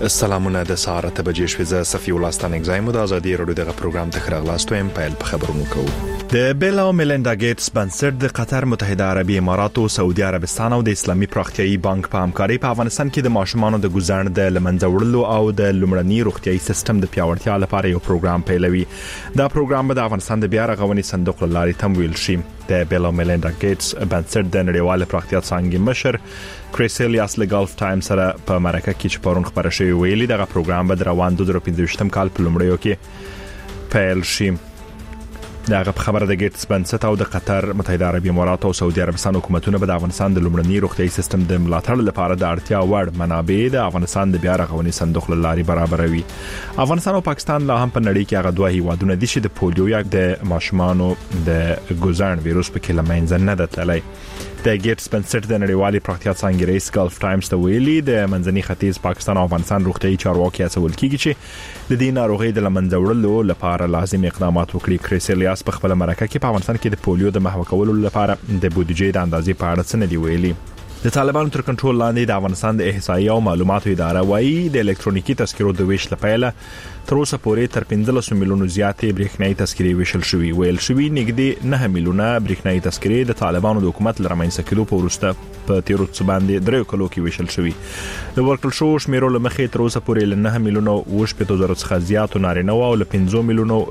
سلامونه د سهار ته بجې شوې ز صفي ولستان اگزایم د ازادي رادیو دغه پروګرام ته خراغلاستو ام پایل په خبرونو کوو. د بیل او میلیندا ګیټس بنسټ د قطر متحده عربی امارات او سعودي عربستان او د اسلامي پراختیایي بانک په همکاري په افغانستان کې د ماشومانو د ګزارن د لمنځه وړلو او د لومړني روغتيایي سیستم د پیاوړتیا لپاره یو پروګرام پیلوي. دا پروګرام به د افغانستان د بیا رغونې صندوق لاري تمویل شي. د بیل او میلیندا ګیټس بنسټ د نړیوال پراختیا څنګه مشر کریسلیاس له ګلف ټایم سره په امریکا کې چې پرون خبره شوې ویلي دغه پروګرام به روان 2015 کال په لومړیو کې پیل شي. دغه خبره د ګیټس بنسټ او د قطر متحده عربی امارات او سعودي عربستان حکومتونه به د افغانستان د لومړني روغتيایي سیستم د ملاتړ لپاره د اړتیا وړ منابع د افغانستان د بیا رغونې صندوق لاري برابروي. افغانستان او پاکستان لا هم په نړۍ کې هغه دوه هیوادونه دي چې د پولیو یا د ماشومانو د ګزارن وایروس په کې لمنځه نه دتلای. د ګیټس بنسټ د نړیوالې پراختیا څنګه رئیس ګلف ټایمز ته ویلي د منځني ختیځ پاکستان او افغانستان روغتيایي چارواکي هڅول کیږي چې د دې ناروغي د لمنځه وړلو لپاره لازم اقدامات وکړي. کریسلیاس په خپل مرکه کې په افغانستان کې د پولیو د محو کولو لپاره د بودیجې د اندازې په اړه څه نه دی ویلي. د طالبانو تر کنټرول لاندې د افغانستان د احصایې او معلوماتو اداره وايي د الکترونیکی تذکرو د ویش لپاره تر اوسه پورې تر 15 میلیونو زیاتې برېښنايي تذکرې ویشل شوې. ویل شوې نږدې 9 میلیونه برېښنايي تذکرې د طالبانو د حکومت لرمنځته کېدو په وروسته په تیرو څه باندې 3 کلو کې ویشل شوې. د ورکل شو شمیرو لمخې تر اوسه پورې ل 9 میلیونو وشپېتو څخه زیات نارینه او ل 15 میلیونو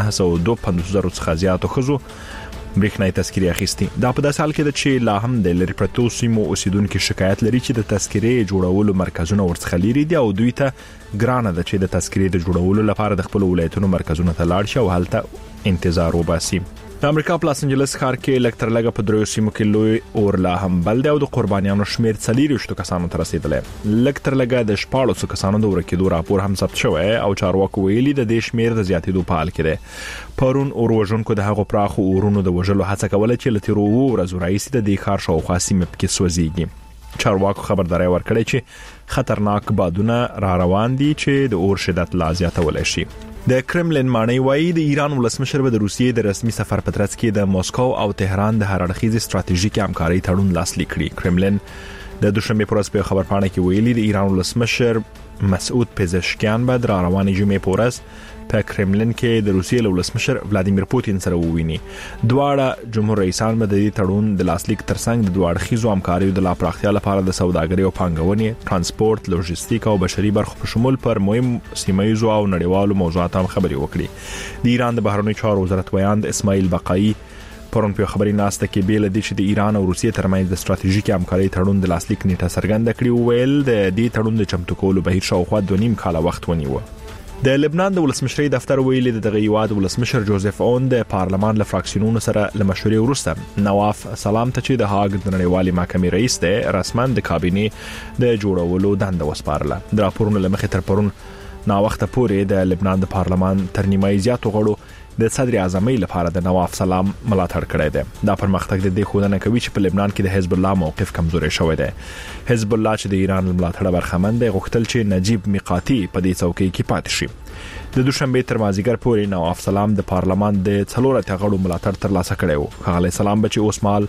952 څخه زیات خزو برېښنايي تذکرې اخیستي. دا په داسې حال کې ده چې لا هم د لری پرتو سیمو اوسیدونکو شکایت لري چې د تذکرې جوړولو مرکزونه ورڅخه لري دي او دوی ته ګرانه ده چې د تذکرې د جوړولو لپاره د خپل ولایتونو مرکزونو ته لاړ شي او هلته انتظار وباسي. د امریکا په لاس انجلس ښار کې لکټرلګه په دریو سیمو کې لوی اور لا هم بل دی او د قربانیانو شمیر 40 کسانو ته رسیدلې. لکټرلګه د 14 کسانو د ورکېدو راپور هم ثبت شوی او چارواکو ویلي د دې شمیر د زیاتېدو په حال کې دی. پرون اور وژونکو د هغو پراخو اورونو د وژلو هڅه کوله چې لتیرو ورځو راځي د دې ښار شاوخوا سیمه کې سوځيږي. چارواکو خبرداري ورکړې چې خطرناک بادونه را روان دي چې د اور شدت لا زیاتولای شي. د کرملین مانی وایي د ایران ولسمشر به د روسیې د رسمي سفر په ترڅ کې د موسکو او تهران د هر اړخیزې ستراتیژیکي همکارۍ تړون لاسلیک کړي. کرملین د دوشنبه پر ورځ په خبرپاڼه کې ویلي د ایران ولسمشر مسعود پزشکیان به د روانې جمعې په ورځ په کرملین کې د روسیې ولسمشر ولادیمیر پوتین سره وویني. دواړه جمهور رئیسان به د دې تړون د لاسلیک ترڅنګ د دوه اړخیزو همکاریو د لا پراختیا لپاره د سوداګرۍ او پانګونې، ترانسپورت، لوجستیک او بشري برخو په شمول پر مهم سیمایي او نړیوالو موضوعاتو خبرې وکړي. د ایران د بهرنی چارو وزارت ویاند اسماعیل بقایي پرون په خبري ناسته کې بیل دي چې د ایران او روسیې ترمنځ د ستراتیژیکي همکارۍ تړون د لاسلیک نیټه څرګنده کړې ویل د دې تړون د چمتو کولو بهیر شاوخوا 2.5 کال وخت ونیو. د لبنان د ولسمشرۍ دفتر ویلي دغه هیواد ولسمشر جوزف اون د پارلمان له فراکسیونونو سره له مشورې وروسته نواف سلام ته چې د هاګ د نړیوالې محکمې رئیس دی رسما د کابینې د جوړولو دنده وسپارله. د راپورونو لمخې تر پرون نا وخت پورې د لبنان د پارلمان تر نیمایي زیاتو غړو د صدر اعظمۍ لپاره د نواف سلام ملاتړ کړی دی. دا پرمختګ د دې خودنه کوي چې په لبنان کې د حزب الله موقف کمزوري شوی دی. حزب الله چې د ایران ملاتړ برخمن دی غوښتل چې نجیب میقاتی په دې څوکۍ کې پاتې شي. د دوشنبه تر مازیګر پورې نواف سلام د پارلمان د 4 غړو ملاتړ ترلاسه کړی و. خغلی سلام بچ اوس مال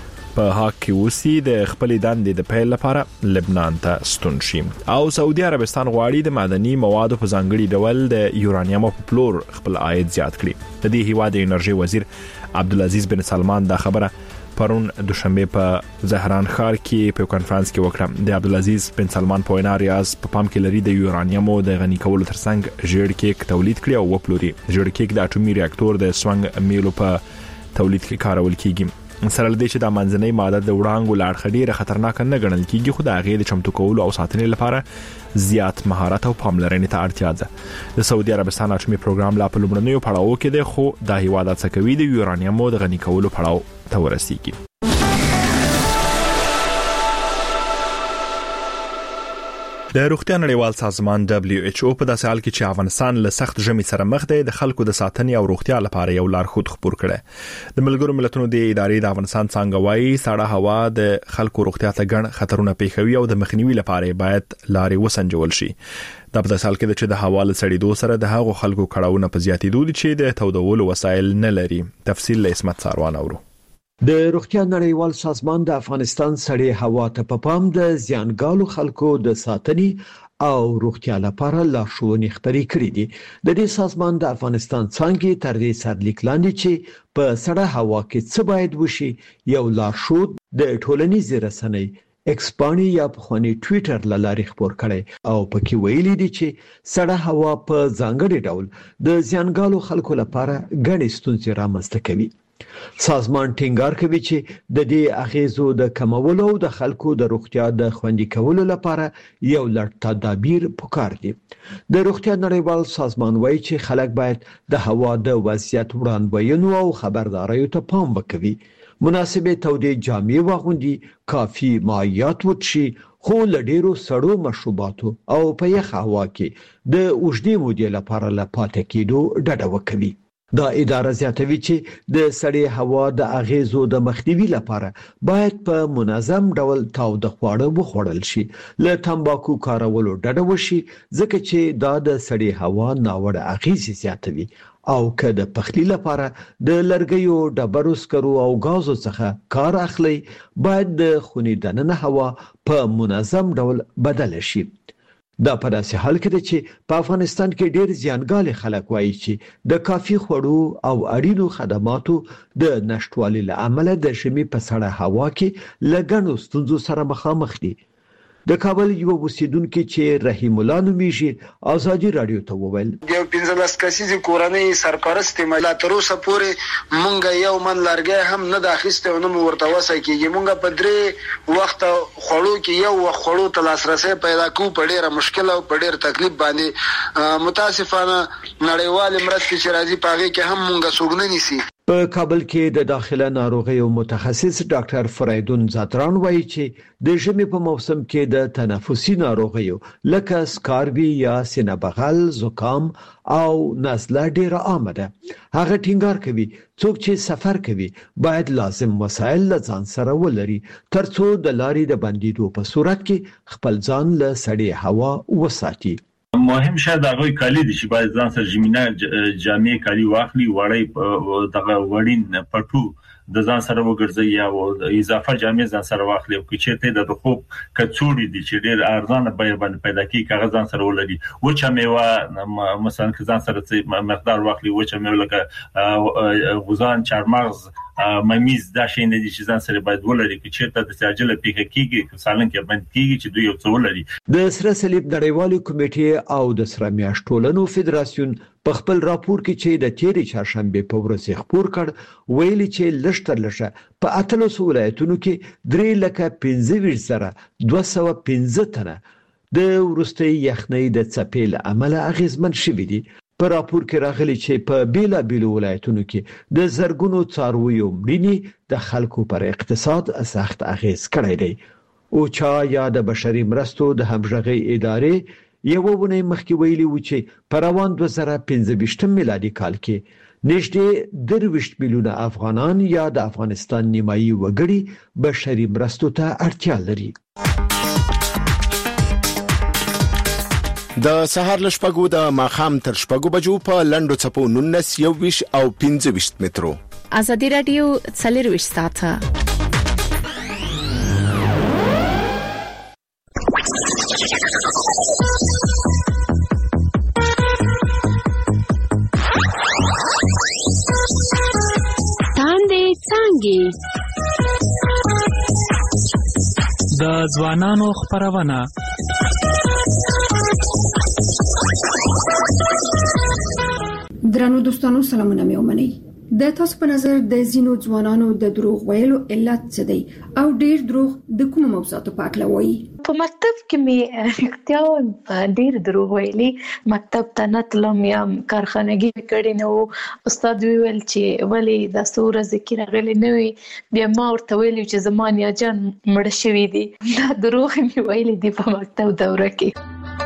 په هاک کې وسی د خپل دندې د پیل لپاره لبنان ته ستون شي. او سعودي عربستان غواړي د معدني موادو په ځانګړي ډول د یورانیم په پلور خپل عاید زیات کړي. د دې هیواد انرژي وزیر عبدالعزیز بن سلمان دا خبره پرون دوشنبه په زهران ښار کې په کانفرنس کې وکړه. د عبدالعزیز بن سلمان په وینا ریاض په پام کې لري د یورانیم د غني کولو ترڅنګ ژیړ کیک تولید کړي او وپلوري. ژیړ کیک د اټومي ریاکټور د سوانګ میلو په تولید کې کارول کیږي. سره لدې چې د منځنۍ ماده د وړانګو لاړ خډيره خطرناک نه ګڼل کیږي خو د هغه د چمتو کولو او ساتنې لپاره زیات مهارت او پاملرنې ته اړتیا ده. د سعودي عربستان اټومي پروګرام لا په لومړنیو پړاو کې دی خو د هیواد څخه کوي د یورانیم د غني کولو پړاو ته ورسیږي. د روغتیا نړیوال سازمان WHO په داسې حال کې چې افغانستان له سخت ژمي سره مخ دی د خلکو د ساتنې او روغتیا لپاره یو لارښود خبر کړي. د ملګرو ملتونو د ادارې د افغانستان څنګه وایي سړه هوا د خلکو روغتیا ته ګڼ خطرونه پیښوي او د مخنیوي لپاره باید لارې وسنجول شي. دا په داسې حال کې چې د هوا له سړېدو سره د هغو خلکو کړهونه په زیاتېدو دي چې د تودولو وسایل نه لري. تفصیل له اسمت ساروان اورو. د روغتیا نړیوال سازمان د افغانستان سړې هوا ته په پام د زیانګالو خلکو د ساتنې او روغتیا لپاره لارښوونې خپرې کړې دي. د دې سازمان د افغانستان څانګې تر دې سرلیک لاندې چې په سړه هوا کې څه باید وشي یو لارښود د ټولنیزې رسنۍ ایکس باندې یا په خواني ټوئیټر لاري خبر کړي او پکې ویلي دي چې سړه هوا په ځانګړي ډول د زیانګالو خلکو لپاره ګڼې ستونزې رامنځته کوي. سازمان ټینګار کوي چې د دې اغیزو د کمولو او د خلکو د روغتیا د خوندي کولو لپاره یو لړ تدابیر پکار دي. د روغتیا نړیوال سازمان وایي چې خلک باید د هوا د وضعیت وړاندوینو او خبرداريو ته پام وکړي. مناسبه تودې جامې واغوندي، کافي مایعات وڅښي، خو له ډیرو سړو مشروباتو او په یخ هوا کې د اوږدې مودې لپاره له پاتې کېدو ډډه وکړي. دا اداره زیاتوي چې د سړې هوا د اغیزو د مخنیوي لپاره باید په منظم ډول تاوده خواړه وخوړل شي، له تمباکو کارولو ډډه وشي ځکه چې دا د سړې هوا ناوړه اغیزې زیاتوي او که د پخلی لپاره د لرګیو ډبرو سکرو او غازو څخه کار اخلي باید د خونې دننه هوا په منظم ډول بدل شي. دا په داسې حال کې ده چې په افغانستان کې ډېر زیانګال خلک وایي چې د کافي خوړو او اړینو خدماتو د نشټوالي له امله د ژمي په سړه هوا کې له ګڼو ستونزو سره مخامخ دي. د کابل یو اوسیدونکو چې رحیم الله نومیږي ازادي رادیو ته وویل یو 15 کسیزه کورنۍ سرپرست مله تر اوسه پورې مونږ یو من لارګه هم نه داخسته او نه ورته وسه کیږي. مونږ په درې وخت خړو کې یو وخت خړو ته لاسرسي پیدا کو په ډیره مشکل او په ډیر تکلیف باندې متاسفانه نړیوال مرستې چې راځي پاغه کې هم مونږ سوګنه نيسي. په کابل کې د داخله ناروغیو متخصص ډاکټر فریدون زاتران وایي چې د ژمي په موسم کې د تنفسي ناروغیو لکه سکاربي یا سینه بغل، زکام او نزله ډیره عامه ده. هغه ټینګار کوي څوک چې سفر کوي باید لازم وسایل له ځان سره ولري ترڅو د لارې د بندیدو په صورت کې خپل ځان له سړې هوا وساتي. مهم شاید هغه کالی دي چې باید ځان سره ژمنه جامې کالی واخلي، وړي دغه وړین پټو د ځان سره وګرځي یا اضافه جامې ځان سره واخلي او چې ته د خوب کڅوړي دي چې ډېر ارزانه بیه باندې پیدا کی کاغذ ځان سره ولري. وچه میوه مثلا که ځان سره مقدار واخلي وچه میوه لکه غوزان، چارمغز، ممیز دا شي نه دي چې ځان سره باید ولري چې ته د ساجله پیخه کیږي سالن کې باندې کیږي چې دوی یو څه ولري. د سره صلیب نړیوالې کمیټې او د سره میاشت ټولنو فدراسیون په خپل راپور کې چې د تیرې چهارشنبه په ورځ خبر کړ ویلي چې لشتر لشه په 18 ولایتونو کې 3,25,215 تنه د ورستي یخنۍ د څپې له امله اغیزمن شوي دي. په راپور کې راغلي چې په بیلا بیلو ولایتونو کې د زرګونو څارویو مړینې د خلکو پر اقتصاد سخت اغیز کړی دی. او چا یا د بشري مرستو د همغږي ادارې یو ونه مخکې ویلي و چې په روان 2015 میلادي کال کې نږدې 23 میلیونه افغانان یا د افغانستان نیمایي وګړي بشري مرستو ته اړتیا لري. د سهار لشپګو د ماخام تر شپګو بجو په لندو چپو 19 21 او 25 مترو. ازادي رادیو 24 ساعته. د ځوانانو خبرونه درنو دوستانو سلامونه مې ومنئ. د تاسو په نظر د زینو ځوانانو د دروغ ویلو علت څه دی او ډیر دروغ د کوم موضوعاتو په اړه وایي؟ په مکتب کې مې اختیار ډیر دروغ ویلي. مکتب ته نه تلم یا کارخانګي کړي نو استاد ویل چې ولی د سوره ذکر غلي نه وي. بیا ما ورته ویل چې زمان یا جان مړ شوی دي. دا دروغ مې ویلي دي په مکتب دوره کې.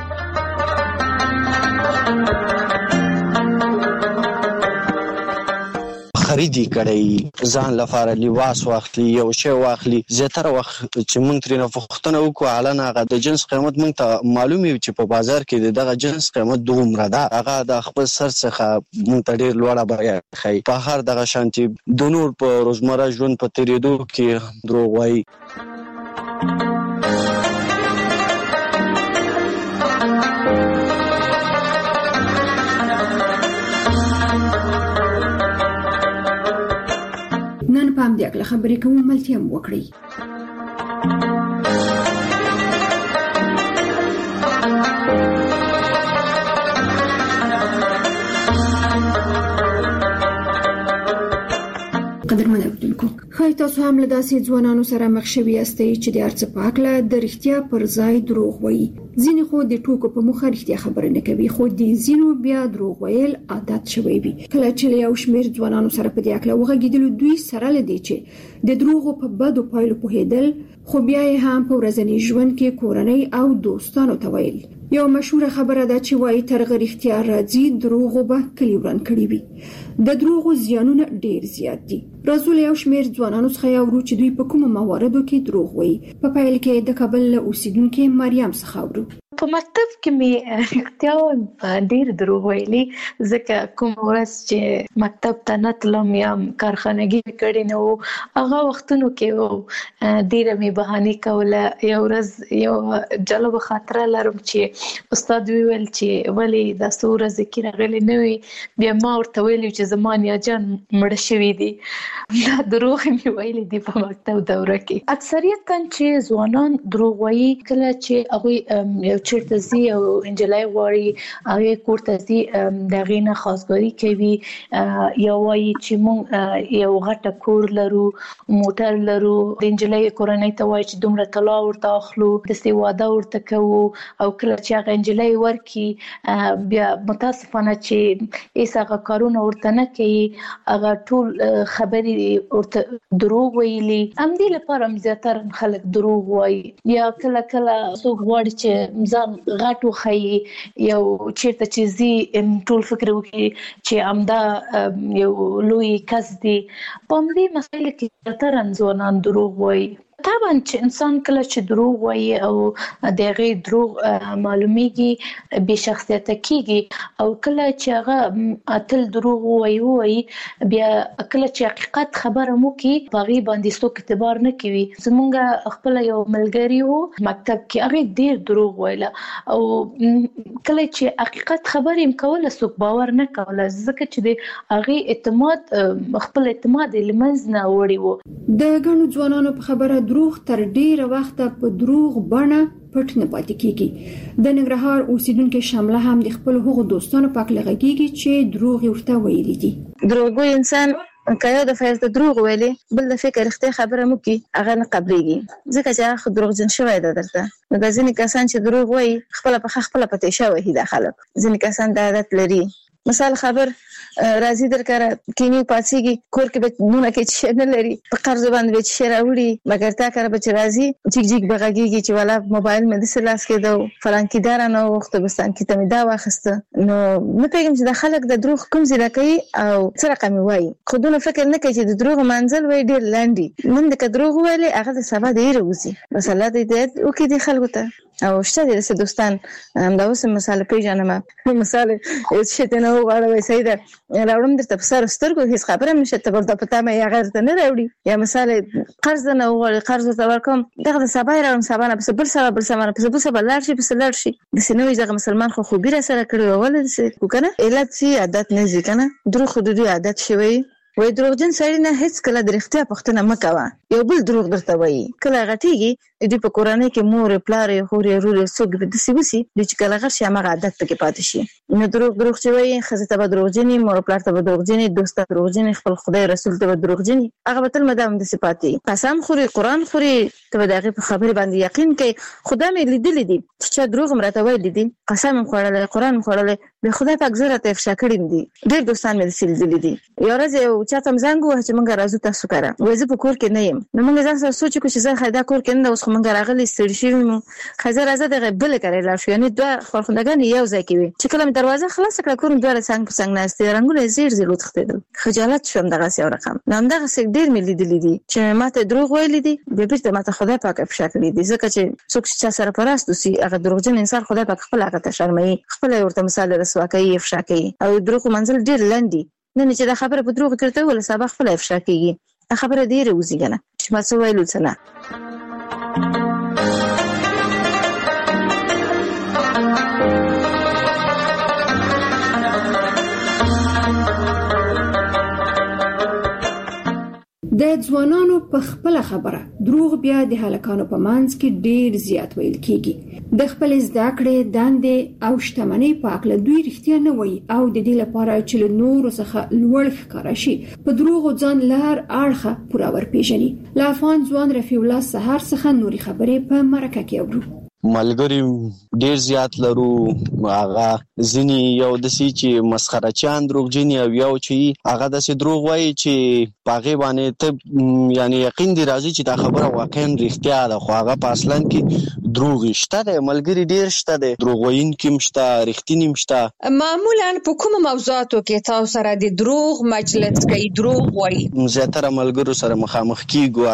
خریدي کړی ځان لپاره لباس واخلي یو شی واخلي زیاتره وخت چې موږ ترې پوښتنه وکړو علنا هغه د جنس قیمت موږ ته معلومي چې په بازار کې دغه جنس قیمت دومره ده هغه د خپل سر څخه موږ ته ډیر لوړه بیه خي په هر دغه شانتي د نور په روزمره ژوند په تیریدو کې دروغ وایي. هم په همدې اړه خبرې کوو، ملتیا هم وکړئ. قدرمن اوریدونکو، خای تاسو هم له داسې ځوانانو سره مخ شوي یاستئ چې د ارڅ په هکله د رښتیا پر ځای دروغ وایي. ځینې خو د ټوکو په موخه رښتیا خبره نه کوي، خو د ځینو بیا دروغ ویل عادت شوی وي. کله چې له یو شمېر ځوانانو سره په دې اړه وغږیدلو، دوی سره لدی چې د دروغو په بدو پایلو پوهېدل، خو بیا یې هم په ورځني ژوند کې کورنۍ او دوستانو ته ویل. یو مشهور خبره ده چې وايي ترغه رښتیا راځي، دروغ به کلی وران کړی وي. د دروغو زیانونه ډیر زیات دي. رسول یو شمېر ځوانانو څخه یو ورو چې دوی په کومو مواردو کې دروغ وایي. په پیل کې د کابل اوسیدونکو مریم څخه ورو په مکتب کې مې رښتیا ډیر دروغ ویلي، ځکه کوم ورځ چې مکتب ته نه تلم یا کارخانګي کړې نه وو، هغه وختونو کې ډیره مې بهانه کوله. یو ورځ یو جالب خاطره لرم چې استاد ویل چې ولی د سوره ذکر غلې نه وي، بیا ما ورته ویل چې زمان یا جان مړ شوی دی. دا دروغ مې ویلي دي په مکتب دوره کې. اکثریت چې ځوانان دروغ وایي کله چې هغه چیرته زی او انجلای غواړي هغه کوړه زی د غینه خاصګاری کوي، یا وایي چې مونږ یو غټه کور لرو، موټر لرو، د انجلای کورنۍ ته وایي چې دومره طلا ورته اخلو، د سیواده ورته کوو، او کله چې هغه انجلای ورکی بیا متاسفانه چې ایساغه کارونه ورته نه کوي، هغه ټول خبرې ورته دروغ ویلي. هم دې لپاره زیاتره خلک دروغ وایي. یا کله کله څوک غواړي چې ځان غټ وخی، یو چیرته چې زی ټول فکر وکړي چې امدا یو لوی کس دی. په دې مسایل کې تر ځوانان دروغ وایي. طبعا چې انسان کله چې دروغ وایي او دغه دروغ معلومیږي به شخصیت کېږي، او کله چې هغه اتل دروغ وایي بیا کله چې حقیقت خبره مو کې باغی باندې څوک اعتبار نه کوي. زمونږ خپل یو ملګری وو مکتب کې، هغه ډیر دروغ ویله، او کله چې حقیقت خبرې کوله څوک باور نه کوله، ځکه چې د هغه اعتماد خپل اعتماد لمنځ نه وړي وو. د ګڼو ځوانانو په خبره دروغ تر ډیره وخت په دروغ بڼه پټ نه پاتې کیږي. د ننګرهار اوسیدونکو شامله هم د خپل هغو دوستانو په اړه غږیږي چې دروغ ورته ویلي دي. دروغ انسان کایو د فیض د دروغ ویلي، بل د فکر اختیار خبره مو کی هغه نه قبليږي، ځکه چې هغه دروغجن شوی دی درته. نو د ځینې کسان چې دروغ وایي خپل پته شوی دی خلک. ځینې کسان د عادت لري. مثال خبر راځي درکاره کینی پاتېږي کور کې به نونه کې چې نه لري، په قرض باندې به چې راوړي، مګر تا کار به چې راځي جګ جګ بغږیږي چې والا موبایل مې د سلاس کې دو فلان کې دار نه وخت بستان کې ته مې دا واخسته. نو نه پیګم چې د خلک د دروغ کوم ځای کوي او څه رقم وایي، خودونه فکر نه کوي چې د دروغ منزل وای ډیر لاندې. نن د دروغ ویلې هغه د سبا د ایروزي مثلا د او کې د خلکو ته او شته د دوستان دا اوس مثال پیژنم. مثال چې ته نو غواړې سیده راوړم درته په سر سترګو هیڅ خبره نشته، ته ورته پتا مې یا غیر ته نه راوړي. یا مثال قرض نه غواړي، قرض ته ورکوم دغه د سبا راوړم، سبا نه بل سبا لار شي د سنوي دغه مسلمان خو خوبي را سره کړو ولې څه وکنه علت سي عادت نه ځي کنه دروغ خودي عادت شوی. وای دروغجن سړی نه هیڅ کله د اختیار پښتنه مکوه. یو بل دروغ درته وایي کله غټيږي د په کورانه کې مور پلار خوري روري څوک به د سیوسی د چې کله غر شي هغه عادت پکې پاتې شي. نو دروغ چې وایي خزه ته به دروغجنې، مور پلار ته به دروغجنې، دوست ته دروغجنې، خپل خدای رسول ته به دروغجنې، هغه به تل مدام د صفاتي قسم خوري، قران خوري، ته به دغه په خبره باندې یقین کوي. خدای مې لیدل دي چې دروغ مرته ویل دي، قسم خوړل، قران خوړل، به خدای پاک زړه ته افشا کړی دي. ډېر دوستان مې سلسله دي. یو ورځ چاته زنګ وه چې مونږ راځو تاسو کاره، وای زه په کور کې نه یم. نو مونږ ځان سره سوچ وکړو چې زه خیدا کور کې نه اوس مونږ راغلي ستړي شوي مو خزه راځه دغه بل کړی لا شو، یعنی دوه خورخندګان یو ځای کې وي چې کله دروازه خلاص کړه کور دوه څنګه په څنګه نهسته رنگونه زیر زیر وتختیدل. خجالت شوم دغه یو رقم. نو دغه څه ډیر مې لیدلې دي چې ماته دروغ ویلي دي، به بیرته ماته خدای پاک افشا کړی دي، ځکه چې څوک چې سره پراستو سي هغه دروغجن انسان خدای پاک خپل هغه ته شرمایي، خپل ورته مثال رسوا کوي، افشا کوي. او دروغ منزل ډیر لاندې نه چې دا خبره په دروغ کړته ولا سبا خپل افشا کیږي. دا خبره ډیره وزي کنه چې ما څه ویلو څه نه. د ځوانانو په خپل خبره دروغ بیا د هلکانو په منځ کې ډیر زیات ویل کیږي د خپل زده کړې دندې او شتمنۍ په اړه دوی رښتیا نه وایي او د دې لپاره چې له نورو څخه لوړ ښکارا شي په دروغ ځان لار اړخه پورا ورپېژني. لا افغان ځوان رفیع الله سحر څخه نوري خبرې په مرکه کې اورو. ملګری ډیر زیات لرو، هغه ځینی یو دسی چې مسخره چان دروغجن او یو چې هغه دسی دروغ وایي چې پاغه باندې ته یعنی یقین دی راځي چې دا خبره واقعا رښتیا ده، خو هغه په اصلا کې دروغ شته ده. ملګری ډیر شته ده، دروغ وایي کیم شته، رښتینی مشته. معمولا په کوم موضوعاتو کې تاسو سره د دروغ مجلس کوي؟ دروغ وایي زیاتره ملګرو سره مخامخ کیږو،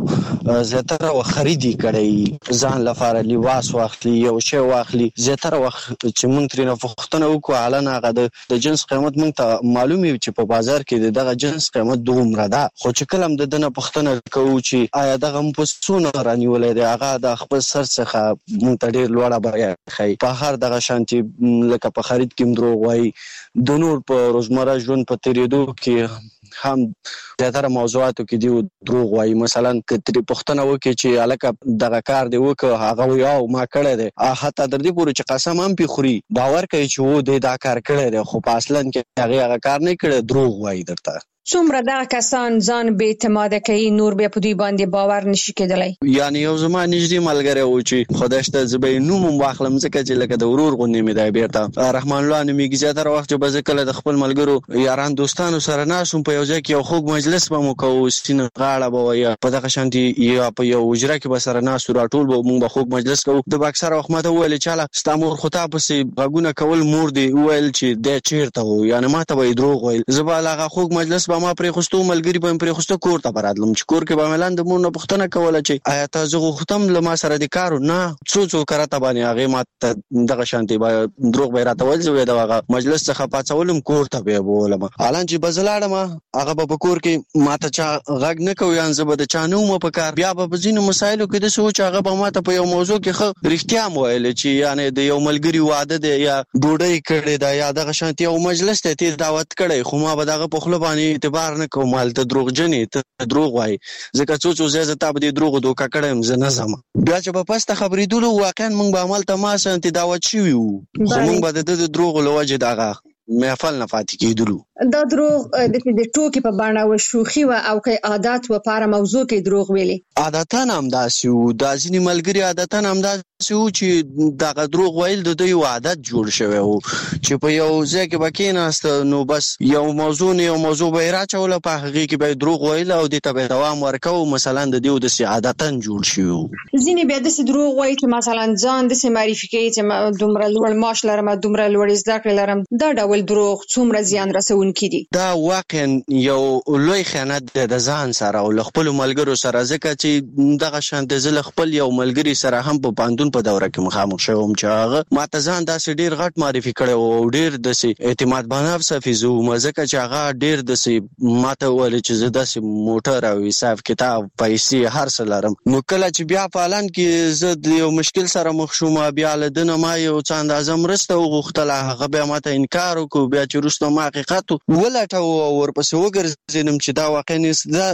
هغه زیاتره خریدي کړي ځان لپاره لیوا واخلي یو شی واخلي. زیاتره وخت چې موږ ترې نه پوښتنه وکړو علنا هغه د جنس قیمت موږ ته معلومي چې په بازار کې دغه جنس قیمت دومره ده، خو چې کله هم د دنه پوښتنه کوو چې آیا دغه په څونه رانیولې دی، هغه د خپل سر څخه موږ ته ډیر لوړه بیه کوي. په هر دغه شانتي لکه په خرید کې دروغ وایي، د نور په روزمره ژوند په تیریدو کې هم زیاتره موضوعاتو کې دی دروغ وایي. مثلا کتري پښتنه وکي چې الکه دغه کار دی وکړه هغه یو ما کړی دی، حتی در دې پورې چې قسم هم پی خوري باور کوي چې و دې دا کار کړی دی، خو په اصلا کې هغه کار نه کړی، دروغ وایي درته. څومره دغه کسان ځان بې اعتماده کوي نور بیا په دوی باندې باور نشي کېدلی؟ یعنی یو زما نږدې ملګری و چې خدای شته زه به یې نوم هم واخلم ځکه چې لکه د ورور غوندې مې دی بیرته رحمان الله نومیږي. زیاتره وخت چې به زه کله د خپل ملګرو یاران دوستانو سره ناست وم په یو ځای کې یو خوږ مجلس به مو کوو، سینه غاړه به وایه په دغه شانتي یا په یو حجره کې به سره ناست وو، راټول به موږ به خوږ مجلس کوو. د به اکثره وخت ماته وویل چاله ستا مور خو تا پسې غږونه کول مور دې وویل چې دی چېرته و، یعنې ما ته به یې دروغ ویل. زه به هغه خوږ مجلس به ما پرېښستو، ملګري به مې پرېښسته، کور ته به راتلم چې کور کې به مې لاندې مور نه پوښتنه کوله چې آیا تا زه غوښتم له ما سره د کار نه څو کرته باندې هغې ما ته دغه شانتې به دروغ به یې راته ویل. زه به د هغه مجلس څخه پاڅولم کور ته به یې بولم، حالان چې به زه لاړم هغه به په کور کې ما ته چا غږ نه کوي، یعنې زه به د چا نه وم په کار. بیا به په ځینو مسایلو کې داسې و چې هغه به ما ته په یو موضوع کې ښه رښتیا م ویلې چې یعنې د یو ملګري واده دی یا ډوډۍ کړې ده یا دغه شانتې یو مجلس ته تېر دعوت کړی، خو ما به د هغه په خوله باندې اعتبار نه کوم، هلته دروغجن یې، ته دروغ وایي، ځکه څو ځای زه تا به دې دروغو دوکه کړی یم، زه نه ځم. بیا چې به پسته خبرېدلو واقعا موږ به همالته ما سنتې دعوت شوي وو، خو موږ به د ده د دروغو له وجې دغه محفل نه پاتې کېدلو. دا دروغ د ټوکې په بڼه و، شوخي و او که عادت و په هره موضوع کې دروغ ویلي؟ عادتا همداسې وو، دا ځینې ملګري عادتا همداسې وو چې دغه دروغ ویل د دوی عادت جوړ شوی وو چې په یو ځای کې به کېناسته نو بس یو موضوع نه یو موضوع به یې راچوله، په هغې کې به یې دروغ ویل او دې ته به یې دوام ورکوو. مثلا د دې داسې عادتا جوړ شوي وو. ځینې بیا داسې دروغ وایي چې مثلا ځان داسې معرفي کوي چې دومره لوړ معاش لرم، دومره لوړې زده کړې لرم. دا ډول دروغ څومره زیان رسونکي دي؟ دا واقعا یو لوی خیانت دی د ځان سره او له خپلو ملګرو سره، ځکه چې دغه شانتې زه له خپل یو ملګري سره هم په پوهنتون په دوره کې مخامخ شوی وم چې هغه ما ته ځان داسې ډېر غټ معرفي کړی و او ډېر داسې اعتماد بنفس حافظ وم، ځکه چې هغه ډېر داسې ما ته وویل چې زه داسې موټر او حساب کتاب پیسې هر څه لرم. نو کله چې بیا په حالان کې زه د یو مشکل سره مخ شوم، بیا له ده نه ما یو څه اندازه مرسته وغوښتله، هغه بیا ما ته انکار وکړو. بیا چې وروسته ما حقیقت ولټوه او ورپسې وګرځېدم چې دا واقعا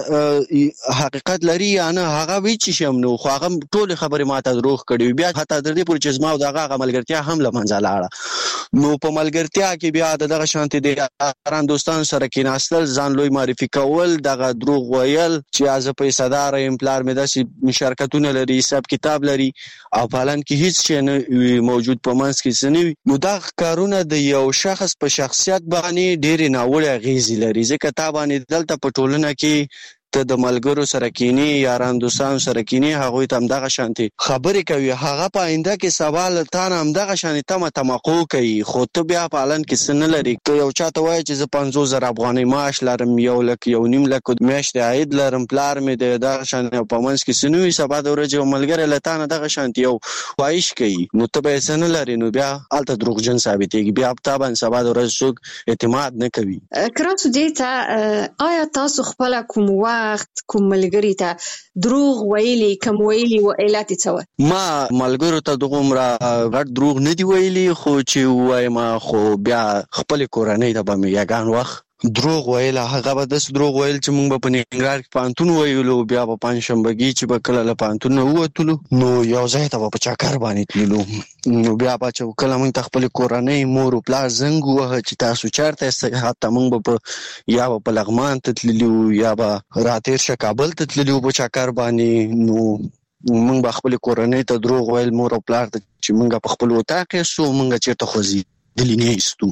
دا حقیقت لري یا نه، هغه وایي چې شم نو، خو هغه ټولې خبرې ما ته دروغ کړي. بیا حتی تر دې پورې چې زما او د هغه ملګرتیا هم له منځه لاړه. نو په ملګرتیا کې بیا د دغه شانتې د یاران دوستانو سره کېناستل، ځان لوی معرفي کول، دغه دروغ ویل چې زه پیسه‌دار یم، پلار مې داسې شرکتونه لري، حساب کتاب لري، او په حالان کې هیڅ شی نه موجود په منځ کې څه نه وي. نو دا کارونه د یو شخص په شخصیت باندې ډېرې ناوړې اغېزې لري، ځکه تا باندې دلته په ټولنه کې ته د ملګرو سره کینی، یاران دوستانو سره کینی، هغوی ته همدغه شانتې خبرې کوي، هغه په آینده کې سبا له تا نه همدغه شانې تمه توقع کوي، خو ته بیا په حالان کې څه نه لري. که یو چا ته وایي چې زه 50,000 افغانۍ معاش لرم، 1,000,000 میاشتې عاید لرم، پلار مې د دغه شانې په منځ کې څه نه وي، سبا د ورځې یو ملګری له تا نه دغه شانتې یو خواهش کوي، نو ته به یې څه نه لرې، نو بیا هلته دروغجن ثابتېږي، بیا په تا باندې سبا د ورځې څوک اعتماد نه کوي. کراسو دې ته آیا تاسو خپله کوم وخت کوم ملګري ته دروغ ویلي، کم ویلي و علت یې څه و؟ ما ملګرو ته دومره غټ دروغ نه دي ویلي، خو چې ووایم خو بیا خپلې کورنۍ ته به مې یګان وخت دروغ ویل هغه به د دروغ ویل چې موږ په ننګرهار کې پانتون ویلو بیا په پنځشنبهګي چې به کله له پانتون ووتلو نو یو ځای ته په چکر باندې تللو نو بیا به چې کله موږ خپل کورنۍ مور او پلار زنګ وه چې تاسو چیرته یاست حتی موږ به یا په لغمان ته تللو یا به راتیر شه کابل ته تللو په چکر باندې نو موږ به خپل کورنۍ ته دروغ ویل مور او پلار ته چې موږ په خپل وطاق کې سو موږ چیرته خوځي دلی نه ایستو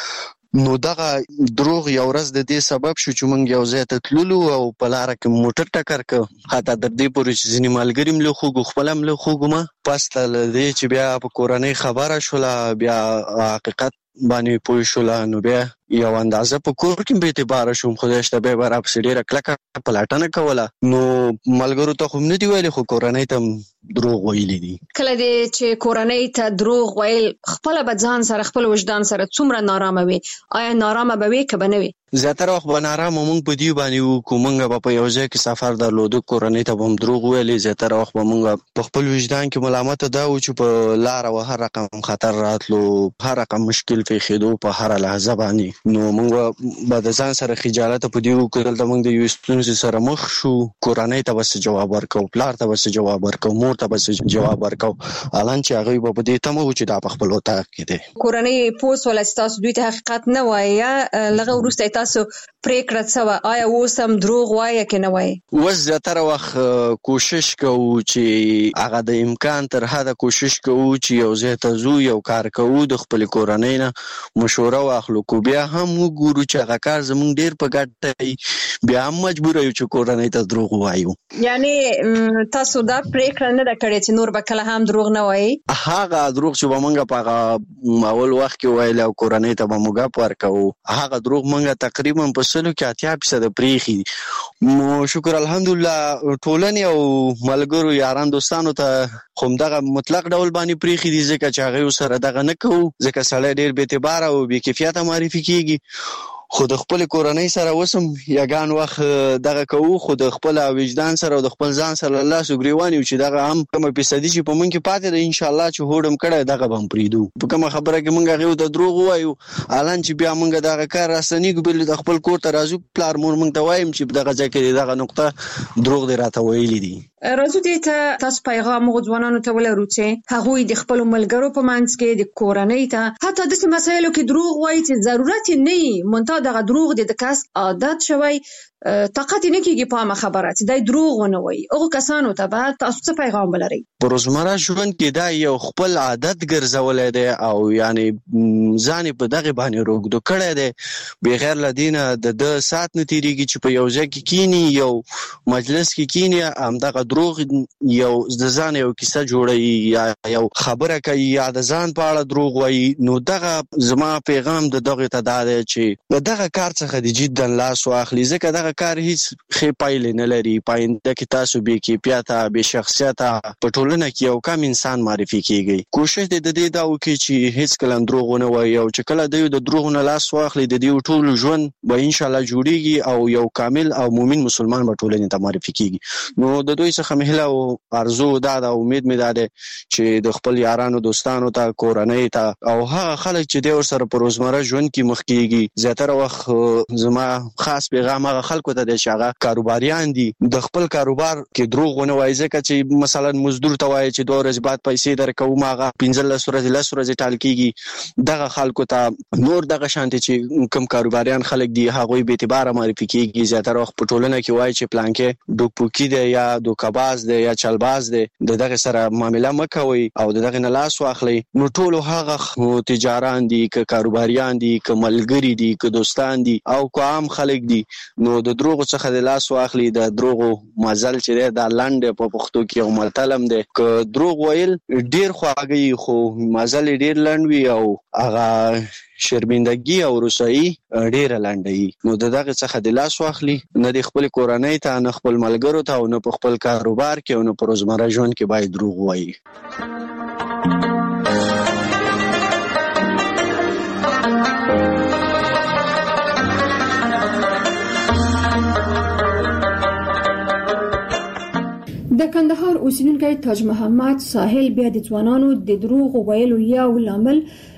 نو دغه دروغ یو ورځ د دې سبب شو چې موږ یو ځای ته تللو او په لاره کې موټر ټکر کړ حتی د دې پورې چې ځینې ملګري م له خوږو خپله م له خوږو ما پس له دې چې بیا په کورنۍ خبره شوله بیا حقیقت باندې پوه شوله نو بیا یو اندازه په کور کې به اعتبار شوم خدای شته بیا به راپسې ډېره کلکه پلټنه کوله نو ملګرو ته خو نه دي ویلي خو کورنۍ ته دروغ ویلي دي کله دې چې کورنۍ ته دروغ ویل خپله به ځان سره خپل وجدان سره څومره نارامه وي آیا نارامه به وي که به نه وي زیاتره وخت به نارامه موږ په دې باندې وو موږ به په یو ځای کې سفر درلودو کورنۍ ته به هم دروغ ویلې زیاتره وخت به موږ په خپل وجدان کې ملامته دا و چې په لاره و هر رقم خطر راتلو هر رقم مشکل پیښېدو په هره لحظه باندې نو موږ به د ځان سره خجالت په دې وکړو دلته موږ د یو ستونزې سره مخ شو کورنۍ ته به څه جواب ورکو پلار ته به څه جواب ورکو مور ته به څه جواب ورکو الان چې هغوی به په دې تمه وو چې دا په خپل وطاق کې دی کورنۍ پوه سوله چې تاسو دوی ته حقیقت نه وایي یا لږه وروسته تاسو پریکړه څه آیا اوس هم دروغ وایي که نه وایي اوس زیاتره وخت کوشش کوو چې هغه د امکان تر حده کوشش کوو چې یو ځای ته ځو یو کار کوو د خپلې کورنۍ نه مشوره واخلو کو بیا هم وګورو چې هغه کار زموږ ډېر په ګټه دی بیا هم مجبوره یو چې کورنۍ ته دروغ ووایو یعنې تاسو دا پریکړه نه ده کړې چې نور به کله هم دروغ نه وایي هغه دروغ چې به موږ په هغه اول وخت کې ویل او کورنۍ ته به موږ ورکوو هغه دروغ موږ تقریبا په سلو کې 80% پریښي نو شکر الحمدلله ټولنې او ملګرو یاران دوستانو ته خو دغه مطلق ډول باندې پریښي دي ځکه چې هغوی سره دغه نه کوو ځکه سړی ډېر بې اعتباره او بې کیفیته معرفي کېږي خو د خپل کورنۍ سره وسم یګان وخت دغه کوو خو د خپل وجدان سره او د خپل ځان سره الله سګریوانی چې دغه هم کومه فیصدي چې په مونږ کې پاتې ده ان شاء الله چې هوډم کړه دغه به هم پریدو په کومه خبره کې مونږ هغه د دروغ وایو الان چې بیا مونږ دغه کار راستنیږو بل د خپل کور ته راځو پلار مور مونږ ته وایم چې دغه ځکه دغه نقطه دروغ دی راته ویلي دي راځو دې ته تاسو پیغام ځوانانو ته ولرو چې هغوی د خپل ملګرو په منځ کې د کورنۍ ته حتی د مسایلو کې دروغ وایي چې ضرورت نه وي مونږ دغه دروغ د کس عادت شوی طاقت نه کېږي په عامه خبره چې دا دروغ ونه وایي هغو کسانو ته به تاسو څه پیغام ولرئ په روزمره ژوند کې دا یو خپل عادت ګرځولی دی او یعنې ځان په دغه باندې روږدو کړی دی بغیر له دې نه د ساعت نه تېرېږي چې په یو ځای کې کینی یو مجلس کې کینی همدغه دروغ یو د ځان یو کیسه جوړوي یا یو خبره کوي یا د ځان په اړه دروغ وایي نو دغه زما پیغام د دغه ته دا دی چې د دغه کار څخه د جدا لاس واخلي ځکه دغه کار هیڅ ښې پایلې نه لري پاینده کې تاسو بې کیفیته بې شخصیته په ټولنه کې یو کم انسان معرفي کیږئ کوشش دې د دې دا وکړي چې هیڅ کله دروغ ونه وایي او چې کله دوی د دروغ نه لاس واخلي د دې ټول ژوند به ان شاء الله جوړیږي او یو کامل او مؤمن مسلمان به ټولنې ته معرفي کیږي نو د دوی څخه مهله او ارزو دا د امید مې ده چې د خپل یارانو دوستانو ته کورنۍ ته او هغه خلک چې دوی ورسره په روزمره ژوند کې مخ کیږي زیاتره وخت زما خاص پیغام هغه خلکو ته د شغه کاروباریان دي د خپل کاروبار کې دروغ ونه وایي ځکه چې مثلا مزدور ته وایي چې 2 ورځې بعد پیسې درکوم هغه 15 ورځې 10 ورځې ټال کیږي دغه خلکو ته نور دغه شانتي چې کم کاروباریان خلک دي هغه به اعتبار معرفي کیږي زیاتره وخت په ټولنه کې وایي چې پلانکې ډوپوکی دی یا دوکباز دی یا چلباز دی دغه سره معامله مکوي او دغه نه لاس واخلي نو ټول هغه تجاران دي ک کاروباریان دي ک ملګری دي ک دوستان دي او عام خلک دي نو د دروغ څخه د لاس واخلي د دروغ مزل چې دی دا لنډ په پښتو کې یو متلم دی ک دروغ ویل ډیر خواږي خو مزل ډیر لنډ وي او هغه شرمندګي او رسوایی ډیره لنډي نو دغه څخه د لاس واخلي نه د خپل کورنۍ ته نه خپل ملګرو ته او نه په خپل کاروبار کې او نه په روزمره ژوند کې باید دروغ وایي د کندهار اوسیدونکی تاج محمد ساحل بیا د ځوانانو د دروغ ویلو یو لامل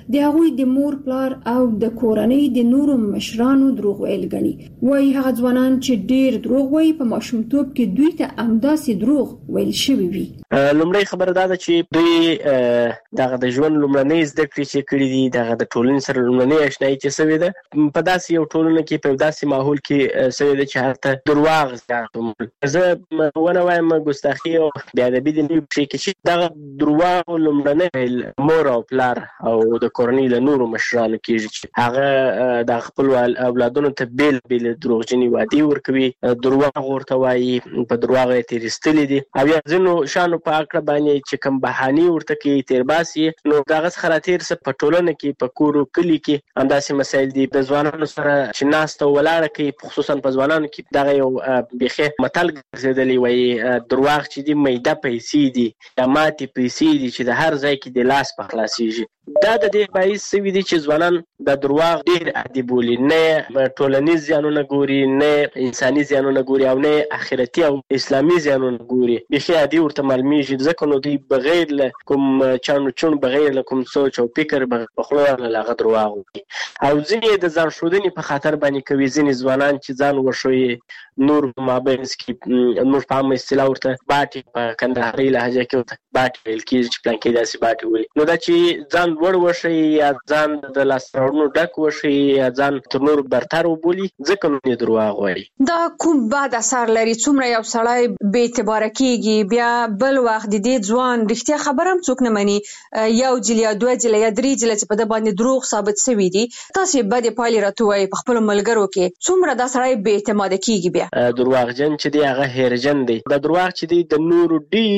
د هغوی د مور پلار او د کورنۍ د نورو مشرانو دروغ ویل غني. وایي هغه ځوانان چې ډیر دروغ وایي په ماشومتوب کې دوی ته همداسې دروغ ویل شوي وي. لومړی خبره دا ده چې دوی دغه د ژوند لومړنۍ زده کړې چې کړي دي دغه د ټولنې سره لومړنۍ اشنایي چې سوې ده په داسې یو ټولنه کې په داسې ماحول کې سوې ده چې هلته درواغ زیات. زه ونه وایم ګستاخي او بېادبي د نوي شي کې چې دغه درواغ لومړنۍ مور او پلار او د کورنۍ له نورو مشرانو کېږي چې هغه د خپل اولادونو ته بیل بیل دروغجنې وعدې ورکوي، درواغ ورته وایي، په درواغ یې تېرېستلي دي او یا ځینو شیانو په هکله باندې چې کوم بهانې ورته کوي تېرباسي نو دغه څخه راتېر څه په ټولنه کې په کور و کلي کې همداسې مسایل دي. د ځوانانو سره چې ناسته ولاړه کوي خصوصا په ځوانانو کې دغه یو بیخي متل ګرځېدلی وایي درواغ چې دي میده پیسې دي یا ماتې پیسې دي چې د هر ځای کې د لاس په خلاصېږي. دا د دې باعث شوي دي چې ځوانان د درواغ ډېر عادي بولي، نه ټولنیز زیانونه ګوري، نه انساني زیانونه ګوري او نه آخرتي او اسلامي زیانونه ګوري، بیخي عادي ورته معلومیږي. ځکه نو دوی بغیر له کوم چانو چون بغیر له کوم سوچ او فکر په خوله ورله هغه درواغ وکړي او ځینې د ځان ښودنې په خاطر باندې کوي. ځینې ځوانان چې ځان وښیي نور په مابینځ کې نور په عامه اصطلاح ورته باټې په کندهارۍ لهجه کې ورته باټې ویل کېږي چې پلانکې داسې باټې ولي. نو دا چې ځان لوړ وښیي یا ځان د لاسته راوړنو ډک وښیي یا ځان تر نورو برتر وبولي ځکه نو یې درواغ وایي. دا کوم بد اثر لري؟ څومره یو سړی بې اعتباره کېږي بیا بل وخت د دې ځوان رښتیا خبره هم څوک نه مني، یو جل یا دوه جله یا درې جله چې په ده باندې دروغ ثابت شوي دي تاسې بدې پایلې راته ووایي په خپلو ملګرو کې څومره دا سړی بې اعتماده کېږي. بیا درواغجن چې دی هغه هیرجن دی. دا درواغ چې دی د نورو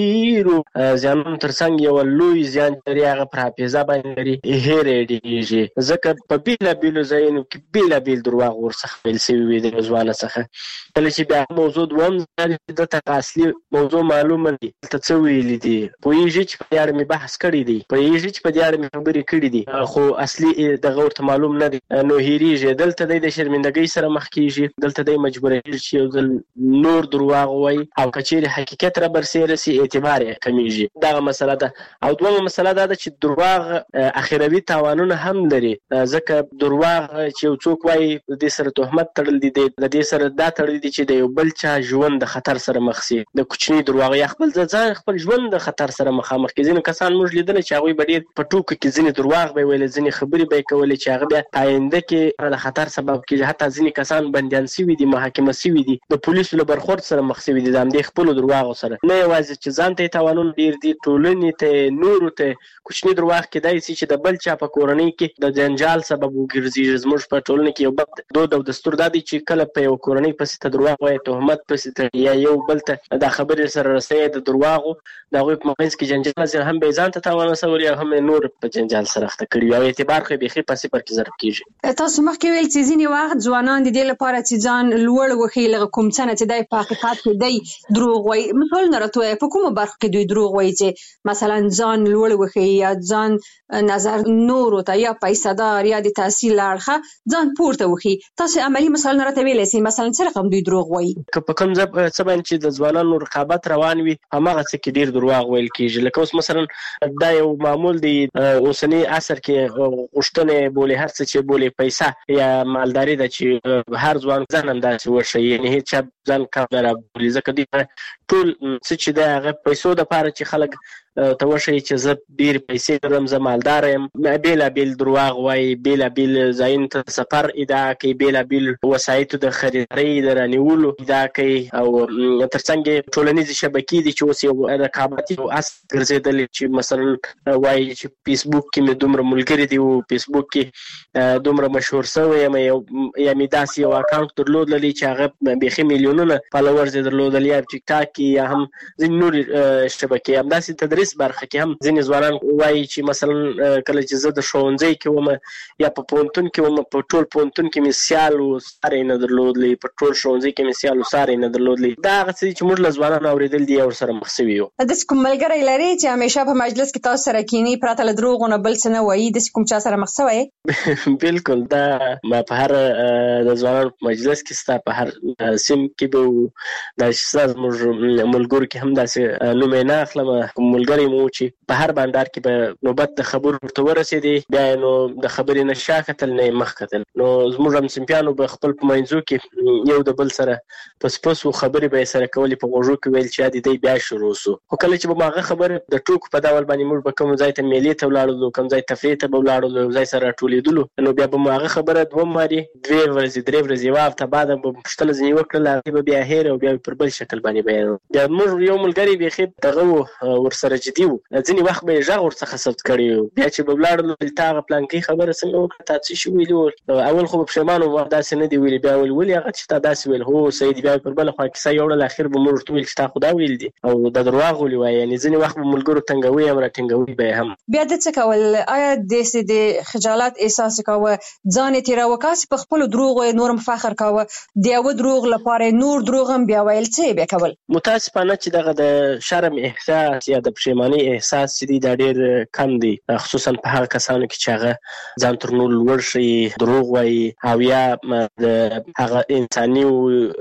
ډېرو زیانونو تر څنګ یو لوی زیان لري هغه پر حافظه باندې لري، هیر یې ډېرېږي ځکه په بېلابېلو ځایونو کې بېلابېل درواغ ورڅخه ویل شوي وي د ځوانه څخه. کله چې بیا موضوع دوهم ځل دته اصلي موضوع معلومه دي دلته څه ویلي دي، پوهېږي چې په دې اړه مې بحث کړی دی، پوهېږي چې په دې اړه مې خبرې کړي دي خو اصلي دغه ورته معلوم نه دی نو هېرېږي. دلته دی د شرمندګۍ سره مخ کېږي، دلته دی مجبوریږي چې یو ځل نور درواغ وایي او که چیرې حقیقت را برسېره سي اعتبار یې کمیږي. دغه مسله ده. او دویمه مسله دا ده چې درواغ اخروي تاوانونه هم لري ځکه درواغ چې یو څوک وایي د دې سره تهمت تړل دي، د دې سره دا تړل دي چې د یو بل چا ژوند د خطر سره مخ سي. د کوچني درواغ یا خپل ځان خپل ژوند د خطر سره مخامخ کړي. ځینې کسان موږ لیدل چې هغوی به ډېر په ټوکو کې ځینې درواغ به یې ویل، ځینې خبرې به یې کولې چې هغه بیا په آینده کې د خطر سبب کېږي. حتی ځینې کسان بندیان سوي دي، محاکمه سوي دي، د پولیسو له برخورد سره مخ سوي دي د همدې خپلو درواغو سره. نه یوازې چې ځان ته یې تاوانونه ډېر دي، ټولنې ته نورو ته کوچني درواغ کېدای شي چې د بل چا په کورنۍ کې د جنجال سبب وګرځي. زموږ په ټولنه کې یو بد دود او دستور دا دی چې کله په یو کورنۍ پسې ته درواغ وایي، تهمت پسې ته یا یو بل ته دا خبرې سره رسوي د درواغو، د هغوی په منځ کې جنجال ځینې هم به یې ځان ته تاوان رسولي او هم یې نور په جنجال سره اخته کړي او اعتبار خو یې بیخي په صفر کې ضرب کېږي. تاسو مخکې ویل چې ځینې وخت ځوانان د دې لپاره چې ځان لوړ وښیي لکه کوم څه نه چې دی په حقیقت کې دی دروغ وایي. مثالونه راته وایه په کومو برخو کې دوی دروغ وایي چې مثلا ځان لوړ وښیي یا ځان نظر نورو ته یا پیسه دار یا د تحصیل له اړخه ځان پورته وښیي. تاسو عملي مثالونه راته ویلی سئ مثلا څه رقم دوی دروغ وایي؟ که په کوم څه باندې چې د ځوانانو رقابت روان وي هماغه څه کې ډېر درواغ ویل کېږي. لکه اوس مثلا دا یو معمول دی اوسني عصر کې غوښتنې بولي، هر څه چې بولي پیسه یا مالداري ده چې هر ځوان ځان همداسې وښیي، یعنې هېڅ چا ځان کم نه رابولي ځکه دوی ټول څه چې دی هغه پیسو دپاره چې خلک ته وښیي چې زه ډېرې پیسې لرم، زه مالداره یم. بېلابېل درواغ وایي، بېلابېل ځایونو ته سفر ادعا کوي، بېلابېل وسایطو د خریدارۍ د رانیولو ادعا کوي او تر څنګ یې ټولنیزې شبکې دي چې اوس یو رقابتي اصل ګرځېدلی چې مثلا وایي چې فیسبوک کې مې دومره ملګري دي او فیسبوک کې دومره مشهور شوی یم یا مې داسې یو اکاونټ درلودلی چې هغه بیخي میلیونونه فالوورز یې درلودل، یا ټیک ټاک کې یا هم ځینې نورې شبکې. همداسې تدریس برخه کې هم ځینې ځوانان وایي چې مثلا کله چې زه د ښوونځي کې وم یا په پوهنتون کې وم، په ټول پوهنتون کې مې سیال و ساری نه درلودلی، په ټول ښوونځي کې مې سیال و ساری نه درلودلی. دا هغه څه چې موږ له ځوانانو اورېدل دي یا ورسره مخ سوي یو. داسې کوم ملګری لرې چې همیشه په مجلس کې تاسو سره کیني پرته له دروغو نه بل څه نه وایي؟ داسې کوم چا سره مخ سوی یې؟ بلکل، دا ما په هر د ځوانانو په مجلس کې ستا په هر سیم کې به دا چې ستا زموږ ملګرو کې هم داسې نوم یې نه اخلم، کوم ملګری ملګری مو چې په هر بانډار کې به نوبت د خبرو ورته ورسېدې، بیا نو د خبرې نه شا کتل نه مخ کتل. نو زموږ هم سمپیانو به خپل په منځو کې یو د بل سره پس خبرې به سره کولې، په غوږو کې ویل چې دی بیا شروع سو. خو کله چې به ماغه خبره د ټوک په ډول باندې موږ به کوم ځای ته میلې ته ولاړو، کوم ځای تفریح ته ولاړو، ځای سره ټولېدلو، نو بیا به ماغه خبره دوه ماري 2 ورځې 3 ورځې یو هفته بعد به پښتنه ځنی وکړه، به بیا هیر او بیا پر بل شکل باندې بیان. بیا موږ یو ملګری به خې دغه ور سره جدي وو، ځنی وخت به ژغ ورڅخه ثبت کړی، بیا چې به ولاړو تاغه پلان کې خبره څنګه وکړه، تاسو شو ویلو. اول خو پښیمانو و داسې نه دی ویلي، بیا ولې هغه چې تاسو ویل هو سید، بیا پر بل خو کیسه یوړل، اخر به موږ ټول چې تا خدا ویل دي او د دروغ ولي وای، یعنی ځنی وخت به ملګرو تنګوي امر ټینګوي به هم. بیا د څه کول؟ آیا د خجالت احساس کوه، ځان تیر وکاس په خپل دروغ او نورم فخر کوه، دیو دروغ لپاره نور دروغ هم بیا ویل څه به کول؟ متاسفانه چې دغه د شرم احساس یا د پښیمانی احساس چې دا ډیر کم دی، خصوصا په هغه کسانو کې چې هغه ځان تر نور لوړ شي، دروغ وایي او یا د هغه انساني او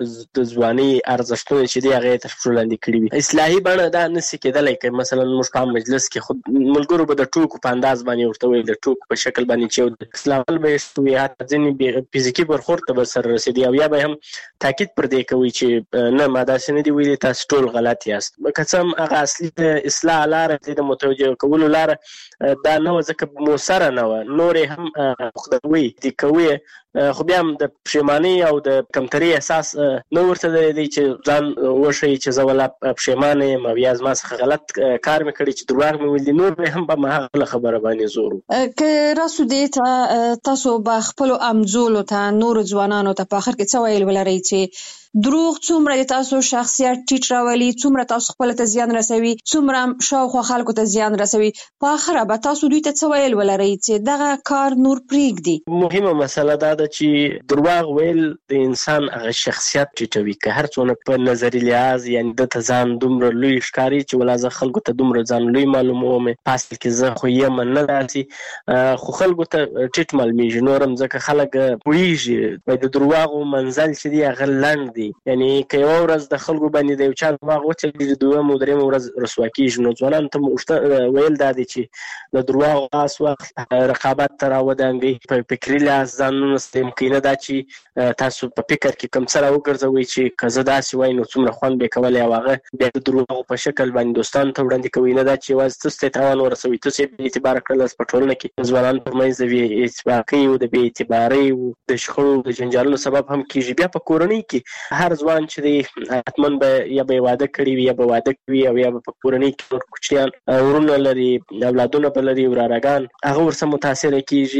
د ځواني ارزښتونه چې دی هغه ته ټولندې کړی وي. اصلاحي بڼه دا نسی کېدلای چې مثلا موږ په مجلس کې خود ملګرو به د ټوکو په انداز باندې ورته وي، د ټوکو په شکل باندې چې اسلام به شوی حتی ځینې فزیکی برخورد ته سره رسیدي، او یا به هم تاکید پر دې کوي چې نه ما داسې نه دی ویلي، تاسو ټول غلط یاست. قسم هغه اصلي اصلاح لاره د متوجه کولو لاره دا نه ځکه مو سره نه و، نورې هم خدوي دي کوي، خو بیا هم د پښیمانی او د کمتري احساس نو ورته دی چې ځان وشي چې زه ولا پښیمانه یم او یا زما څخه غلط کار مې کړی چې دروغ مې ویلي، نور به هم په هغه خبره باندې زور. که راسو دې ته تاسو به خپل امزولو ته نور ځوانانو ته په اخر کې څه ویل ولرئ چې دروغ څومره د تاسو شخصیت ټیټ راولي، څومره تاسو خپل ته زیان رسوي، څومره شاوخوا خلکو ته زیان رسوي، په اخر به تاسو دوی ته څه ویل ولرئ چې دغه کار نور پرېږدي؟ مهمه مسله دا ده چې دروغ ویل د انسان هغه شخصیت ټیټوي، که هر څونه په نظری لحاظ یعنی د ته ځان دومره لوی ښکاري چې ولا زه خلکو ته دومره ځان لوی معلوموم، پاس کې زه خو یم نه داسې، خو خلکو ته ټیټ معلومیږي، نورم ځکه خلک پوهیږي د دروغو منزل چې دی هغه لنډ دی، یعنی که یو ورځ د خلکو باندې د یو چا دروغ وچلېږي، دویم او درېیم ورځ رسوا کېږي. نو ځوانانو ته ویل دا دی چې د دروغو خاص وخت رقابت ته راودانګئ، په فکري لحاظ ځانونه ممکنه دا چې تاسو په فکر کې کوم سره وګرځوئ چې که زه داسې وای نو څومره خوند به کولی، او هغه بیا د دروغو په شکل باندې دوستانو ته وړاندې کوي، نه دا چې یوازې تاسو ته تاوان ورسوي، تاسو یې بې اعتباره کړل. په ټولنه کې ځوانانو ترمنځ د بې اتفاقۍ او د بې اعتبارۍ او د شخړو د جنجالونو سبب هم کېږي. بیا په کورنۍ کې هر ځوان چې دی حتما به یا به واده کړي وي یا به واده کوي او یا به په کورنۍ کې نور کوچنیان ورونه لري، اولادونه به لري، ورارګان، هغه ورسره متاثره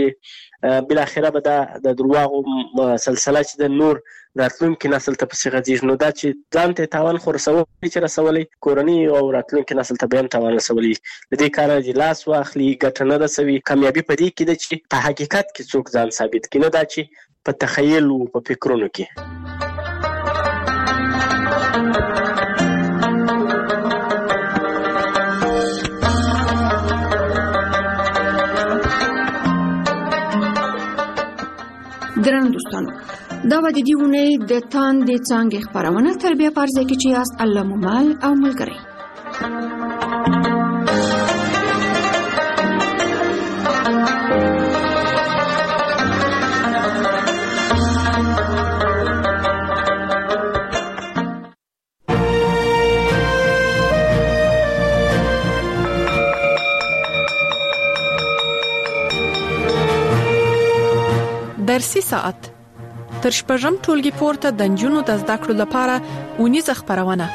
کېږي. بالاخره به دا د دروغو سلسله چې د نور راتلونکي نسل ته پسې غځېږي، نو دا چې ځان ته تاوان خو رسولی چې رسولی، کورنۍ او راتلونکي نسل ته به هم تاوان رسولی. د دې کاره چې لاس واخلي ګټه نه رسوي. کامیابي په دې کې ده چې په حقیقت کې څوک ځان ثابت کړي، نه دا چې په تخیل او په فکرونو کې. درنو دوستانو، دا و د دې اونۍ د تاندې څانګې خپرونه تربیه په ارزه کې چې یاست الله ممال او ملګری. درسي ساعت تر شپږم ټولګي پورته د نجونو د زده کړو لپاره اونیزه خپرونه.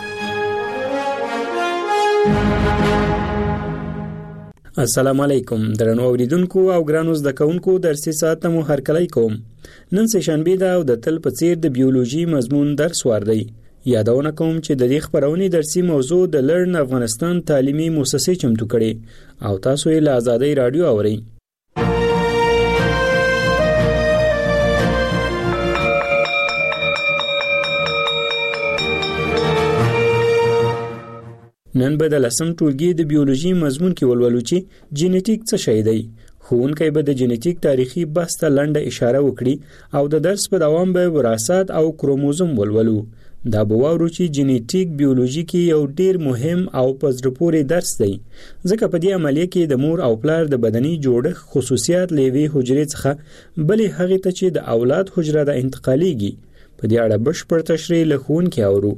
السلام علیکم درنو اوریدونکو او ګرانو زده کوونکو، درسي ساعت مو هرکلی کوم. نن سه شنبه ده او د تل په څیر د بیولوژي مضمون درس وردی. یادونه کوم چې د دې خبرونې درسي موضوع د لرن افغانستان تعلیمي مؤسسې چمتو کړي او تاسو یې له آزادۍ رادیو اورئ. نن به د لسم ټولګي د بیولوژي مضمون کې ولولو چې جینیټیک څه شی دی. ښوونکی به د جینیټیک تاریخي بحث ته لنډه اشاره وکړي او د درس په دوام به وراثت او کروموزوم ولولو. دا به واورو چې جینیټیک بیولوژي کې یو ډیر مهم او په زړه پورې درس دی ځکه په دې عملیه کې د مور او پلار د بدني جوړښت خصوصیات له یوې حجرې څخه بلې هغې ته چې د اولاد حجره ده انتقالیږي. په دې اړه بشپړ تشریح له ښوونکي اورو.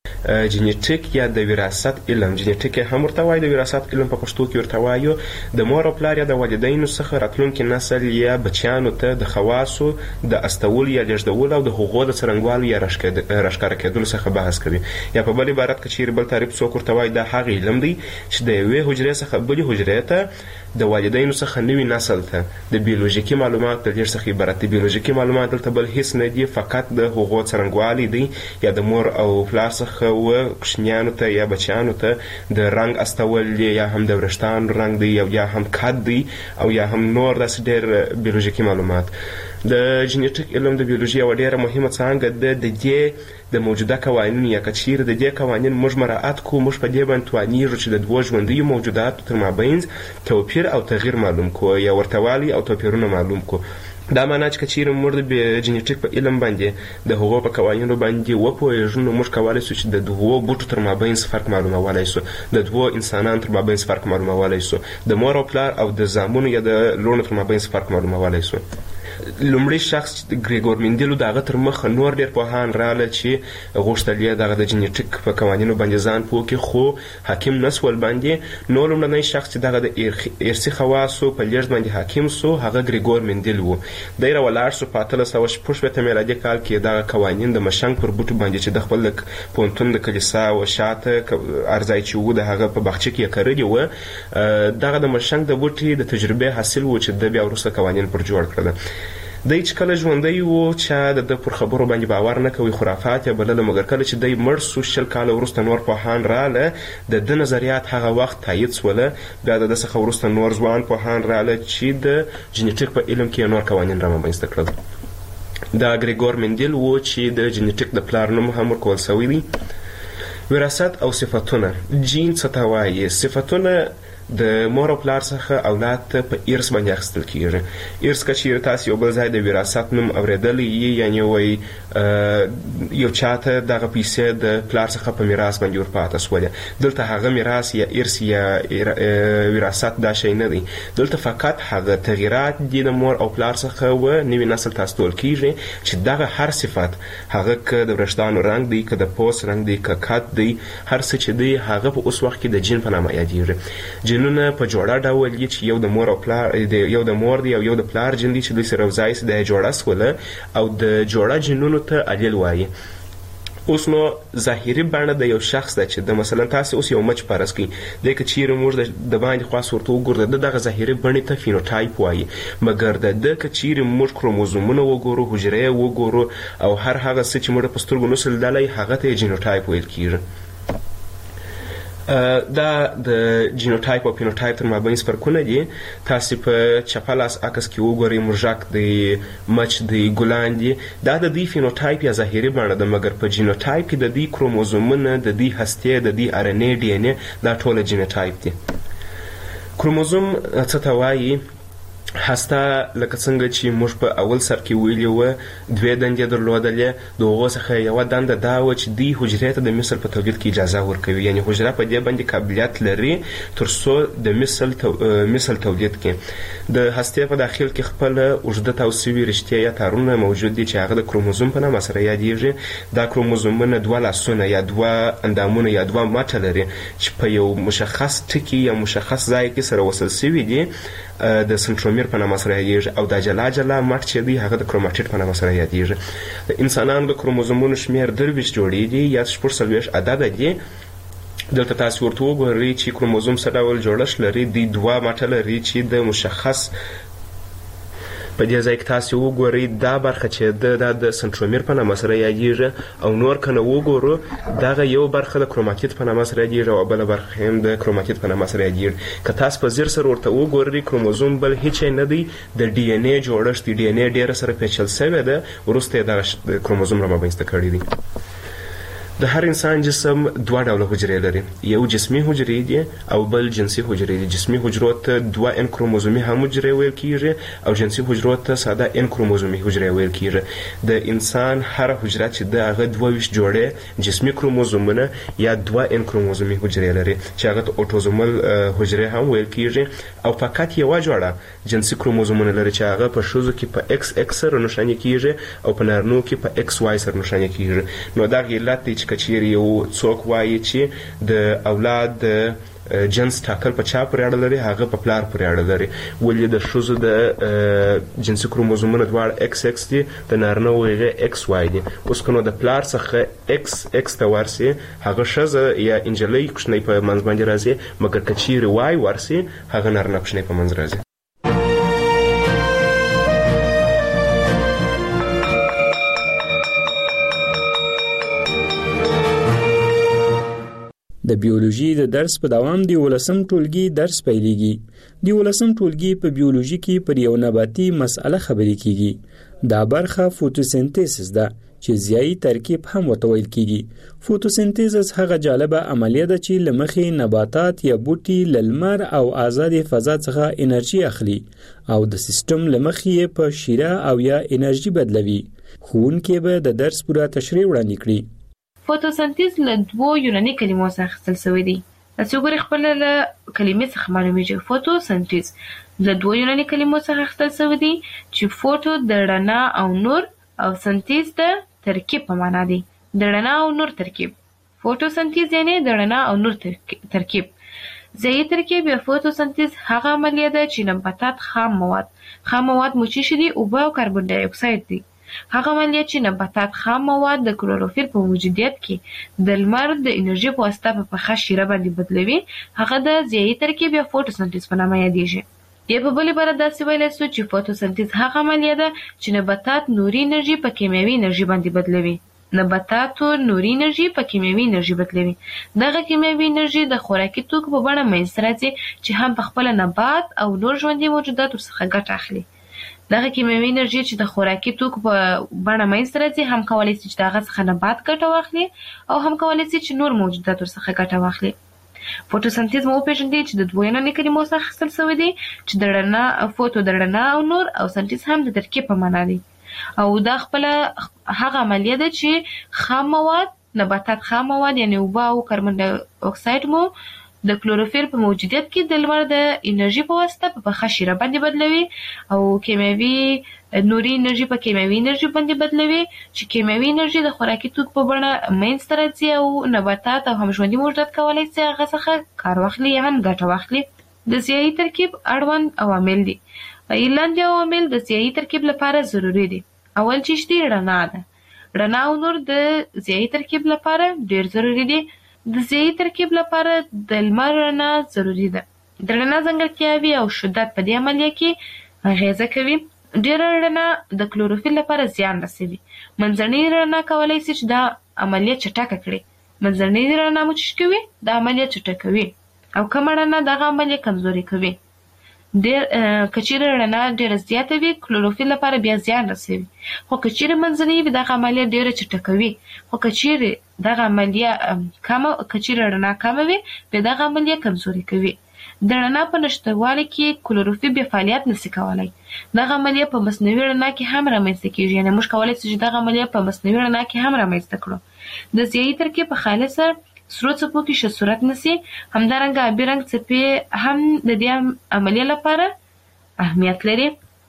جینیټیک یا د وراثت علم، جینیټیک هم ورته وایي، د وراثت علم په پښتو کې ورته وایو. د مور او پلار یا د والدینو څخه راتلونکي نسل یا بچیانو ته د خواصو د استول یا لیږدول او د حقوقو د څرنګوالي یا راښکاره کېدلو څخه بحث کوي. یا په بل عبارت کې چیرې بل تعریف څوک ورته وایي دا هغه علم دی چې د یوې حجرې څخه بلې حجرې ته د والدینو څخه نوي نسل ته د بیولوژیکي معلومات د لیږد څخه عبارت دی. بیولوژیکي معلومات دلته بل هیڅ نه دي، فقط د حقوقو څرنګوالی دی یا د مور او پلار څخه و کوچنیانو ته یا بچیانو ته د رنګ استول دی یا هم د وریښتانو رنګ دی یا هم قد دی او یا هم نور داسې ډېر بیولوژیکي معلومات. د جینیټیک علم د بیولوژي یوه ډېره مهمه څانګه ده. د دې د موجوده قوانینو یا که چیرې د دې قوانین موږ مراعات کړو، موږ په دې باندې توانیږو چې د دوو ژوندیو موجوداتو تر مابین توپیر او تغییر معلوم کړو یا ورتهوالی او توپیرونه معلوم کړو. دا معنا چې که چیرې موږ د جینیټیک په علم باندې د هغو په قوانینو باندې وپوهېږو نو موږ کولی سو چې د دوو بوټو تر مابین فرق معلومولی سو، د دوو انسانانو تر مابین فرق معلومولی سو، د مور او پلار او د زامنو یا د لوڼو تر مابین فرق معلومولی سو. لومړی شخص ګریګور مندیلو د هغه تر مخه نور ډېر پوهان راغله چې غوښتل یې دغه د جینیټیک په قوانینو باندې ځان پوه کړي، خو حاکم نه سول باندې. نو لومړنی شخص چې دغه د ارثي خواصو په لیږد باندې حاکم سو هغه ګریګور مندیل و. دی راولاړ سو په 1866 میلادي کال کې دغه قوانین د مشنګ پر بوټو باندې چې د خپل پوهنتون د کلیسا و شاته ارځای چې و د هغه په باغچه کې یې کرلي وه، دغه د مشنګ د بوټي د تجربې حاصل و چې د بیا وروسته قوانین پر جوړ کړل. دی چې کله ژوندی و چا د ده پر خبرو باندې باور نه کوي، خرافات یې بلله، مګر کله چې دی مړ سو 20 کاله وروسته نور پوهان راله د ده نظریات هغه وخت تایید سوله. بیا د ده څخه وروسته نور ځوان پوهان راله چې د جینیټیک په علم کې نور قوانین رامنځته کړل. دا ګریګور مندیل و چې د جینیټیک د پلار نوم هم ورکول سوی دی. وراثت او صفتونه. جین څه ته وایي؟ صفتونه د مور او پلار څخه اولاد ته په ارث باندې اخیستل کیږي. ارث که چیرې تاسو یو بل ځای د وراثت نوم اوریدلی یعنی وایي یو چاته دغه پیسې د پلار څخه په میراث باندې ورپاته سولې، دلته هغه میراث یا ارث یا وراثت دا شی نه دی، دلته فقط هغه تغییرات دي د مور او پلار څخه و نوي نسل ته استول کیږي چې دغه هر صفت، هغه که د وریښتانو رنګ دی، که د پوست رنګ دی، که قد دی، هر څه چې دی هغه په اوس وخت کې د جین په نامه یادیږي. جینونه په جوړه ډول دي چې یو د مور او پلار یو د مور دی او یو د پلار جین دی چې دوی سره یوځای سي د جوړه سوله او د جوړه جینونو ته الیل وایي. اوس نو ظاهري بڼه د یو شخص ده چې د مثلا تاسو اوس یو مچ فرض کړئ، دی که چیرې موږ د باندې خواص ورته وګورو د دغه ظاهري بڼې ته فینوټایپ وایي، مګر د ده که چیرې موږ کروموزومونه وګورو، حجرې وګورو او هر هغه څه چې موږ په سترګو نسو لیدلی هغه ته یې جینوټایپ ویل کیږي. دا د جینوټایپ او فینوټایپ تر مابین فرقونه دي. تاسو په چپه لاس عکس کې وګورئ مرژک دی، مچ دی، ګلان دي، دا د دوی فینوټایپ یا ظاهري بڼه ده، مګر په جینوټایپ کې د دوی کروموزومونه، د دوی هستې، د دوی ار ان اے، ډي ان اے، دا ټوله جینوټایپ دي. کروموزوم څه ته وایي؟ هسته لکه څنګه چې موږ په اول سر کې ویلي وه 2 دندې درلودلې، د هغو څخه یوه دنده دا وه چې دوی حجرې ته د مثل په تولید کې اجازه ورکوي، یعنې حجره په دې باندې قابلیت لري تر څو د مثل تولید کړي. د هستې په داخل کې خپله اوږده تاو سوي رشتې یا تارونه موجود دي چې هغه د کروموزوم په نامه سره یادیږي. دا کروموزومونه 2 لاسونه یا 2 اندامونه یا 2 مټه لري چې په یو مشخص ټکي یا مشخص ځای کې سره وصل سوي دي، د سنټرومیر په نامه سره یادیږي، او دا جلا جلا مټ چې دی هغه د کروماټیډ په نامه سره یادیږي. د انسانانو د کروموزومونو شمیر 23 جوړې دي یا 46 عدده دي. دلته تاسو ورته وګورئ چې کروموزوم څه ډول جوړښت لري. دی 2 مټه لري چې د مشخص په دې ځای کې تاسو وګورئ دا برخه چې د سنټرومیر په نامه سره یادیږي، او نور که نه وګورو دغه یو برخه د کروماتید په نامه سره یادیږي او بله برخه هم د کروماتید په نامه سره یادیږي. که تاسو په ځیر سره ورته وګورئ کروموزوم بل هیڅ نه دی، د ډي ان اے جوړښت دی، ډي ان اے ډېره سره پیچل سوې ده، وروسته یې دغه کروموزوم رامنځته کړی دی. د هر انسان جسم دوه ډوله حجرې لري، یو جسمي حجرې دي او بل جنسي حجرې دي. جسمي حجرو ته 2 ان کروموزومي هم حجرې ویل کیږي او جنسي حجرو ته ساده ان کروموزومي حجرې ویل کیږي. د انسان هر حجره چې د هغه 22 جوړې جسمي کروموزومونه یا 2 ان کروموزومي حجرې لري چې هغه ته اوټوزومل حجرې هم ویل کیږي، او فقط یو جوړه جنسي کروموزومونه لري چې هغه په ښځو کې په ایکس ایکس سره نشانه کیږي او په نارینو کې په ایکس واي سره نشانه کیږي. نو دا علت دی چې کچېرې یو څوک وایي چې د اولاد جنس ټاکل په چا پورې اړه لري، هغه په پلار پورې اړه لري. ولې د ښځو د جنسي کروموزومونه دواړه ایکس ایکس دي، د نارینه هغه ایکس واي دي. اوس که نو د پلار څخه ایکس ایکس ته ورسي هغه ښځه یا انجلۍ کوچنۍ په منځ باندې راځي، مګر که چیرې واي ورسي هغه نارینه کوچنۍ په منځ راځي. د بیولوژي د درس په دوام دی 11م ټولګي درس پیلېږي. د 11م ټولګي په بیولوژي کې پر یو نباتي مسأله خبرې کیږي. دا برخه فوتوسنتیز ده چې ضیایي ترکیب هم ورته ویل کیږي. فوتوسنتیز هغه جالبه عملیه ده چې لمخې نباتات یا بوټي له لمر او آزاد فضا څخه انرژي اخلي او د سیستم لمخې په شیره او یا انرژي بدلوي. ښوونکی به د درس پوره تشریح وړاندې کړي. فوتوسنتیز له 2 یوناني کلمو څخه اخیستل شوی دی. تاسو ګورئ خپل له کلمې څخه معلومیږي فوتوسنتیز له 2 یوناني کلمو څخه اخیستل شوی دی چې فوتو د رڼا او نور او سنتیز د ترکیب په معنا دی. د رڼا او نور ترکیب. فوتوسنتیز یعنی د رڼا او نور ترکیب. ضیایي ترکیب یا فوتوسنتیز هغه عملیه ده چې نباتات خام مواد مو چې دي اوبه او کاربن ډای اکساید دي. هغه عملیه چې نباتات خام مواد د کلوروفیل په موجودیت کې د لمر د انرژي په واسطه په پخه شیره باندې بدلوي، هغه د ضیایي ترکیب یا فوتوسنتیز په نامه یادیږي. یا په بل عبارت داسې ویلی سو چې فوتوسنتیز هغه عملیه ده چې نباتات نوري انرژي په کیمیاوي انرژي باندې بدلوي. نباتاتو نوري انرژي په کیمیاوي انرژي بدلوي. دغه کیمیاوي انرژي د خوراکي توکو په بڼه منځته راځي چې هم په خپل نبات او نور ژوندي موجودات ورڅخه ګټه اخلي. دغه کیمیاوي انرژي چې د خوراکي توکو په بڼه منځته راځي هم کولی شي چې دغه څخه نبات ګټه واخلي او هم کولی شي چې نور موجودات ورڅخه ګټه واخلي. فوتوسنتیز مو وپېژندئ چې د 2 یوناني کلمو څخه اخیستل شوی دی چې د رڼا فوتو د رڼا او نور او سنتیز هم د ترکیب په معنا دی. او دا خپله هغه عملیه ده چې خام مواد نباتات خام مواد یعنی اوبه او کاربن ډای اکساید مو د کلوروفیل په موجودیت کې د لمر د انرژي په واسطه په پخه شیره باندې بدلوي او کیمیاوي نوري انرژي په کیمیاوي انرژي باندې بدلوي چې کیمیاوي انرژي د خوراکي توکو په بڼه منځته راځي او نباتات او هم ژوندي موجودات کولی شي هغه څخه کار واخلي یا هم ګټه واخلي. د ضیایي ترکیب اړوند عوامل دي. لاندې عوامل د ضیایي ترکیب لپاره ضروري دي. اول چې دی رڼا ده. رڼا او نور د ضیایي ترکیب لپاره ډیر ضروري دي. د ضیایي ترکیب لپاره د لمر رڼا ضروري ده. د رڼا ځانګړتیاوې او شدت په دې عملیه کې اغیزه کوي. ډیره رڼا د کلوروفیل لپاره زیان رسوي. منځنۍ رڼا کولی شي چې دا عملیه چټکه کړي. منځنۍ رڼا مو چې کوي دا عملیه چټکوي او کمه رڼا دغه عملیه کمزوري کوي. که چیرې رڼا ډیره زیاته وي کلوروفیل لپاره بیا زیان رسوي، خو که چیرې منځنۍ وي دغه عملیه ډیره چټکوي. خو که چیرې دغه عملیه که چیرې رڼا کمه وي بیا دغه عملیه کمزوري کوي. د رڼا په نشتوالي کې کلوروفیل بیا فعالیت نشي کولی. دغه عملیه په مصنوعي رڼا کې هم رامنځته کیږي، یعنې موږ کولی شو چې دغه عملیه په مصنوعي رڼا کې هم رامنځته کړو. د ضیایي ترکیب په خالصه سرو څپو کې ښه صورت نیسي. همدارنګه آبي رنګ څپې هم د دې عملیې لپاره اهمیت لري.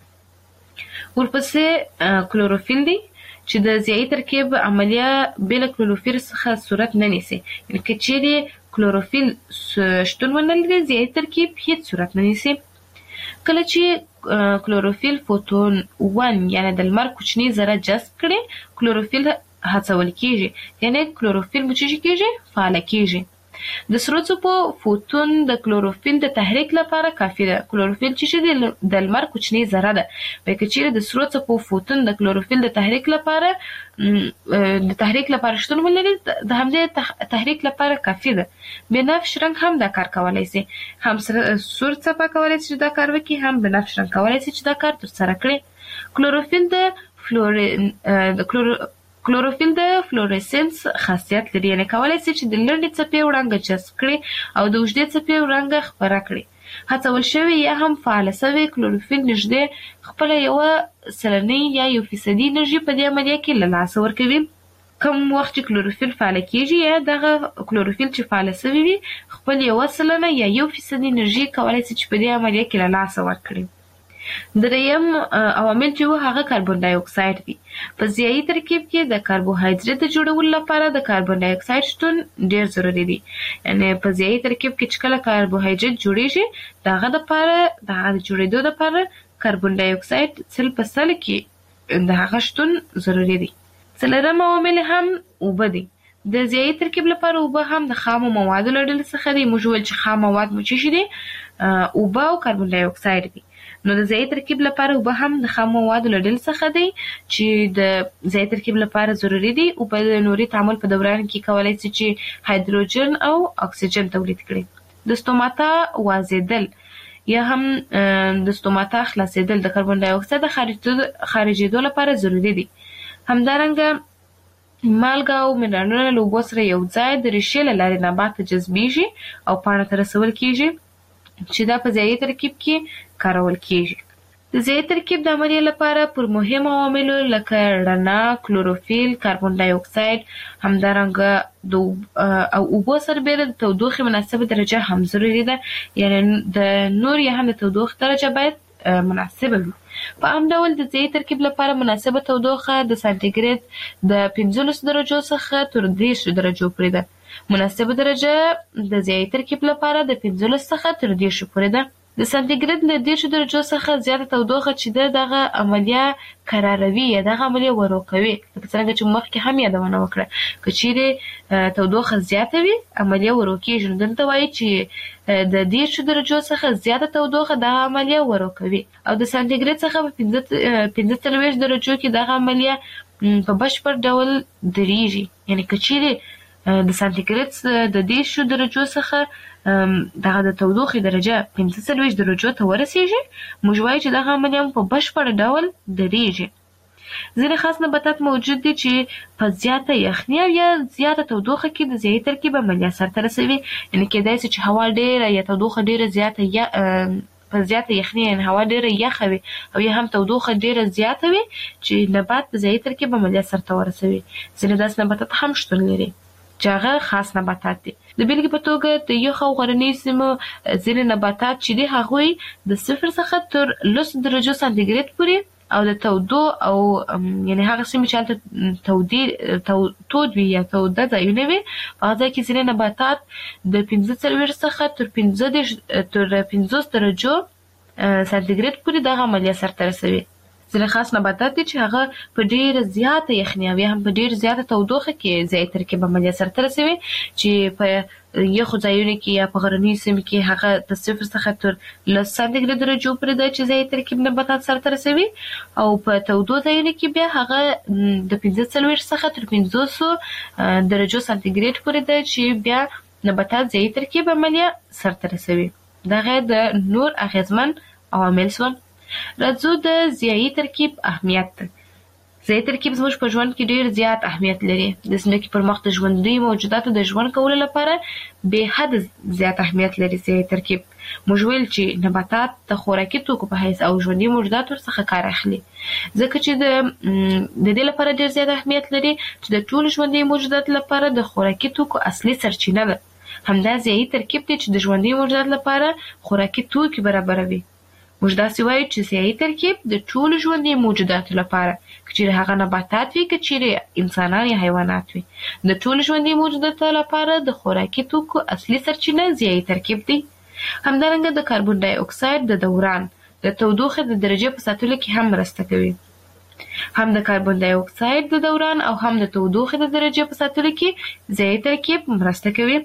ورپسې کلوروفیل دی چې د ضیایي ترکیب عملیه بې له کلوروفیل څخه صورت نه نیسي. یعنې که چیرې کلوروفیل شتون ونه لري ضیایي ترکیب هیڅ صورت نه نیسي. کله چې کلوروفیل فوتون 1 یعنې د لمر کوچني ذره جذب کړي کلوروفیل هڅول کیږي، یعنی کلوروفیل مو چې کیږي فعال کیږي. د سرو څپو فوتون د کلوروفیل د تحریک لپاره کافي ده. کلوروفیل چې د لمر کوچنی ذره ده، په کې چې د سرو څپو فوتون د کلوروفیل د تحریک لپاره شتون ولري د همدې تحریک لپاره کافي ده. بنفش رنګ هم دا کار کولای شي، هم سور څپه کولای شي چې دا کار وکړي، هم بنفش رنګ کولای شي چې دا کار ترسره کړي. کلوروفیل د کلوروفیل د فلورسنس خاصیت لري، یعنې کولای شي چې د لنډې څپې وړانګه جذب کړي او د اوږدې څپې وړانګه خپره کړي. هڅول شوی یا هم فعاله شوی کلوروفیل نږدې خپله 1% یا 1% انرژي په دې عملیه کې له لاسه ورکوي. کوم وخت چې کلوروفیل فعاله کیږي یا دغه کلوروفیل چې فعاله شوی وي خپل 1% یا 1% انرژي کولای شي چې په دې عملیه کې له لاسه ورکړي. دریم عوامل چې هغه کاربن ډای اکساید دي. په ضیايي ترکیب کې د کاربوهایډریټ د جوړولو لپاره د کاربن ډای اکساید شتون ډیر ضروری دی. یعنی په ضیايي ترکیب کې چې کله کاربوهایډریټ جوړیږي دغه لپاره د جوړېدو لپاره کاربن ډای اکساید 100% کې د هغه شتون ضروری دی. څلورم عوامل هم اوبه دي. د ضیايي ترکیب لپاره اوبه هم د خامو موادو له ډلې څخه دي. موږ ویل چې خام مواد مو څه دي؟ اوبه او کاربن ډای اکساید دي. نو د ضیايي ترکیب لپاره اوبه هم د خام موادو له ډلې څخه دي چې د ضیايي ترکیب لپاره ضروری دي. اوبه د نوري تعامل په دوران کې کولای شي چې هایدروجن او اکسیجن تولید کړي. د ستوماتا وازیدل یا هم د ستوماتا خلاصیدل د کاربن ډای اکساید خارجېدو لپاره ضروری دي. همدارنګه مالګه او منرالونه له اوبو سره یو ځای د ریښې له لارې نبات ته جذبیږي او پاڼه ته رسول کیږي چې دا په ضیايي ترکیب کې کارول کیږي. د ضیايي ترکیب د عملیې لپاره پر مهم عواملو لکه رڼا، کلوروفیل، کاربن ډای اکساید، همدارنګه او اوبو سربېره د تودوخې مناسبه درجه هم ضروري ده. یعنی د نور یا هم د تودوخې درجه باید مناسبه وي. په عام ډول د ضیايي ترکیب لپاره مناسبه تودوخه د سانتیګریډ د 15 درجو څخه تر 30 درجو پورې ده. مناسبه درجه د ضیايي ترکیب لپاره د 15 څخه تر 30 پورې ده. د سانتیګریډ له 30 درجو څخه زیاته تودوخه چې دغه عملیه قراروي یا دغه عملیه ورو کوي. لکه څنګه چې مخکې هم یادونه وکړه که چیرې تودوخه زیاته وي عملیه ورو کیږي. نو دلته وایي چې د 30 درجو څخه زیاته تودوخه دغه عملیه ورو کوي او د سانتیګریډ څخه په 45 درجو کې دغه عملیه په بشپړ ډول درېږي. یعنی که چیرې د سانتیګریډ د 30 درجو څخه دغه د تودوخې درجه 45 درجو ته ورسیږي موږ وایو چې دغه عملیه په بشپړ ډول درېږي. ځینې خاص نباتات موجود دي چې په زیاته یخني او یا زیاته تودوخه کې د ضیايي ترکیب عملیه سرته رسوي. یعنی کېدای شي چې هوا ډېره یا تودوخه ډېره زیاته یا په زیاته یخني یعنی هوا ډېره یخه وي او یا هم تودوخه ډېره زیاته وي چې نبات د ضیايي ترکیب عملیه سرته ورسوي. ځینې داسې نباتات هم شتون لري چې هغه خاص نباتات دي. د بیلګې په توګه د یخ او غرنیو سیمو ځینې نباتات چې دي هغوی د 0 څخه تر 10 درجو سانتیګریډ پورې او د تودو او یعنی هغه سیمې چې هلته تود وي یا توده ځایونه وي په هغه ځای کې ځینې نباتات د 45 څخه تر 50 درجو سانتیګریډ پورې دغه عملیه سرته رسوي. ځینې خاص نباتات دي چې هغه په ډېره زیاته یخني او یا هم په ډېره زیاته تودوخه کې ضیايي ترکیب عملیه سرته رسوي چې په یخو ځایونو کې یا په غرنیو سیمو کې هغه د 0 څخه تر 10 سانتیګریډ درجو پورې ده چې ضیايي ترکیب نباتات سرته رسوي او په تودو ځایونو کې بیا هغه د 45 څخه تر 500 درجو سانتیګریډ پورې ده چې بیا نباتات ضیايي ترکیب عملیه سرته رسوي. دغه د نور اغیزمن عوامل شول. راځو د ضیايي ترکیب اهمیت. ضیايي ترکیب زموږ په ژوند کې ډېر زیات اهمیت لري. د ځمکې پر مخ د ژوندي موجوداتو د ژوند کولو لپاره بې حد زیات اهمیت لري ضیايي ترکیب. موږ ویل چې نباتات د خوراکي توکو په حیث او ژوندي موجوداتو څخه کار اخلي ځکه چې د دې لپاره ډېر زیات اهمیت لري چې د ټولو ژوندي موجوداتو لپاره د خوراکي توکو اصلي سرچینه ده. همدا ضیايي ترکیب دی چې د ژوندي موجوداتو لپاره خوراکي توکي برابروي. موږ داسې وایو چې ضیايي ترکیب د ټولو ژوندي موجوداتو لپاره که چیرې هغه نباتات وي که چیرې انسانان یا حیوانات وي د ټولو ژوندي موجوداتو لپاره د خوراکي توکو اصلي سرچینه ضیايي ترکیب دی. همدارنګه د کاربن ډای اکساید د دوران د تودوخې د درجې په ساتلو کې هم مرسته کوي. هم د کاربن ډای اکساید د دوران او هم د تودوخې د درجې په ساتلو کې ضیايي ترکیب مرسته کوي.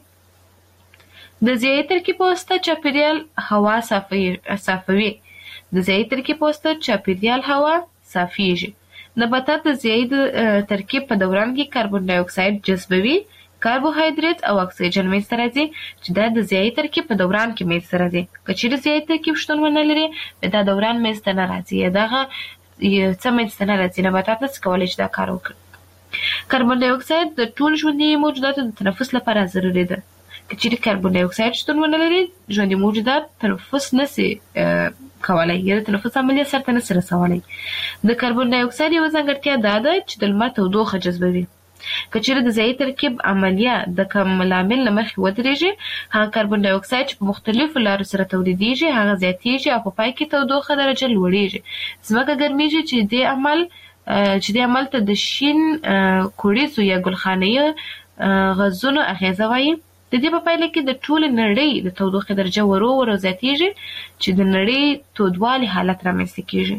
د ضیايي ترکیب په واسطه چاپیریال هوا صافوي. د ضیايي ترکیب په واسطه چاپیریال هوا صافیږي. نباتات د ضیايي ترکیب په دوران کې کاربن ډای اکساید جذبوي، کاربوهایډریټ او اکسیجن منځته راځي چې دا د ضیايي ترکیب په دوران کې منځته راځي. که چیرې ضیايي ترکیب شتون ونه لري دا دوران منځته نه راځي. دغه څه منځته نه راځي نباتات نشي کولی چې دا کار وکړي. کاربن ډای اکساید د ټول ژوندي موجوداتو د تنفس لپاره ضروري ده. که چیرې کاربن ډای اکساید شتون ونه لري ژوندي موجودات تنفس نشي کولای یا د تنفس عملیه سرته نشي رسولای. د کاربن ډای اکساید یو ځانګړتیا دا ده چې د لمر تودوخه جذبوي. که چیرې د ځای ترکیب عملیه د کوم لامل له مخې ودرېږي هغه کاربن ډای اکساید چې په مختلفو لارو سره تولیدېږي هغه زیاتېږي او په پای کې تودوخه درجه لوړېږي. ځمکه ګرمېږي چې دې عمل ته د شین کوړیزو یا ګلخانه‌ي غازونو اغیزه وایي. د دې په پایله کې د ټول نړۍ د تودوخې درجه ورو زیاتېږي چې د نړۍ تودوالي حالت رامنځته کېږي.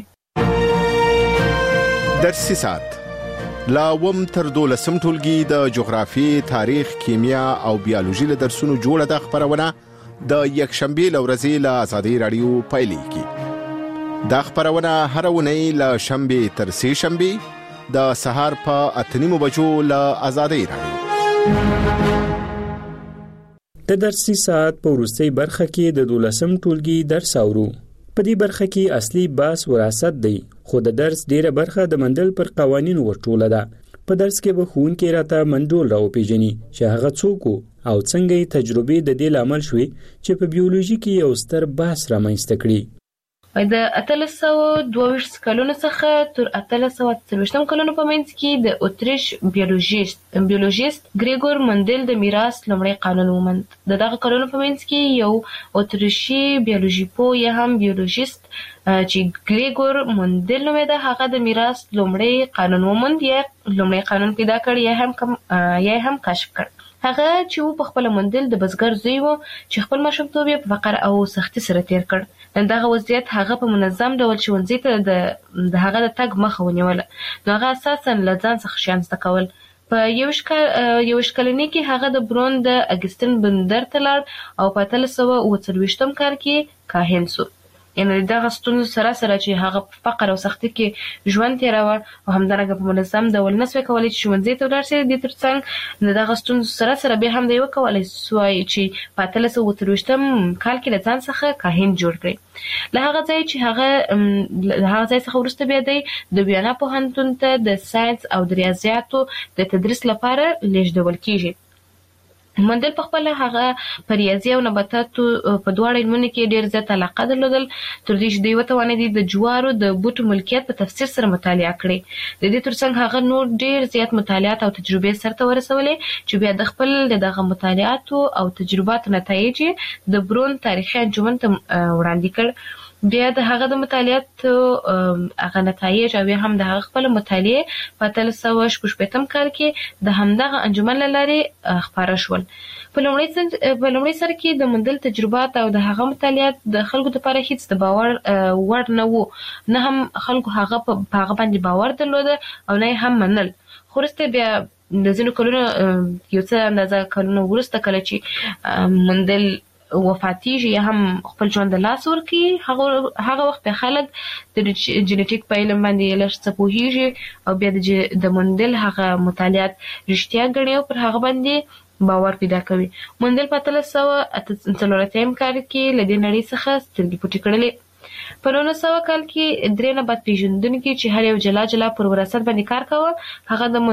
درسي ساعت لا وم تر 12 ټولګي د جغرافي، تاریخ، کیمیا او بیولوژي له درسونو جوړه د خبرونه د یکشنبه لورځي له آزادي رادیو پایلیږي. دا خبرونه هر ونی له شنبه تر سه شنبه د سهار په 8:30 بجو له آزادي رادیو. د درسي ساعت په وروستۍ برخه کې د 12 ټولګي درس اورو. په دې برخه کې اصلي بحث وراثت دی، خو د درس ډیره برخه د مندل پر قوانینو ورټوله ده. په درس کې به ښوونکی راته منډول راوپېژني چې هغه څوک او څنګه تجربې د دې لامل شوي چې په بیولوژي کې یو ستر بحث رامنځته کړي. د 1822 کلونو څخه تر 1840 کلونو په منځ کې د اتریش بیولوژیست ګریګور مندل د میراث لومړی قانون وموند. دغه کلونو په منځ کې یو اتریشي بیولوژي پوه یا هم بیولوژیست چې ګریګور مندل نومېده هغه د میراث لومړی قانون وموند یا لومړی قانون پیدا کړ یا هم کشف کړ. هغه چې په خپل مندل د بزګر زوی و چې خپل ماشومتوب یې په فقر او سختي سره تیر کړ. دغه وضعیت هغه په منظم ډول ښوونځي ته د هغه د تګ مخه ونیوله. نو هغه اساساً له ځان څخه شیان زده کول. په 21 کلنۍ کې هغه د برون د اګستین بندر ته لاړ او په 1840 کال کې کاهن شو. یعنې دغه ستونزو سره چې هغه په فقر او سختي کې ژوند تیراوه او همدارنګه په منظم ډول نسوای کولی چې ښوونځي ته ولاړ شي. د ترڅنګ د دغه ستونزو سره بیا هم د یو کولی سوای چې په 1840 کال کې له ځان څخه کاهن جوړ کړي. له هغه ځای څخه وروسته بیا د ویانا پوهنتون ته د ساینس او د ریاضیاتو د تدریس لپاره لیږدول کیږي. مندل په خپل هغه په ریاضي او نباتاتو په دواړو علمونو کې ډېر زیات علاقه درلودل تر دې چې دوی وتوانېدل د جوارو د بوټو ملکیت په تفسیر سره مطالعه کړي. د دې ترڅنګ هغه نور ډېر زیات مطالعات او تجربې سرته ورسولې چې بیا د خپل دغه مطالعاتو او تجرباتو نتایج د برون تاریخي انجمن ته وړاندې کړ. بیا د هغه د مطالعاتو هغه نتایج او هم د هغه خپل مطالعه په 1860 کال کې د همدغه انجمن لارې خپاره شول. په لومړي سر کې د مندل تجربات او د هغه مطالعات د خلکو لپاره هیڅ د باور وړ نه وو، نه هم خلکو هغه په هغه باندې باور درلود او نه هم منل. خو وروسته بیا د ځینو کلونو یو څه اندازه کلونو وروسته کله چې مندل وفاتیږي یا هم خپل ژوند د لاس ورکړي هغه وخت به خلک د جینیټیک په علم باندې لږ څه پوهیږي او بیا د مندل هغه مطالعات رښتیا ګڼي او پر هغه باندې باور پیدا کوي. مندل په 1848 کال کې له دې نړۍ څخه سترګې پټې کړلې. په 1900 کال کې درې نبات پیژندونکي چې هر یو جلا پر وراثت باندې کار کاوه هغه د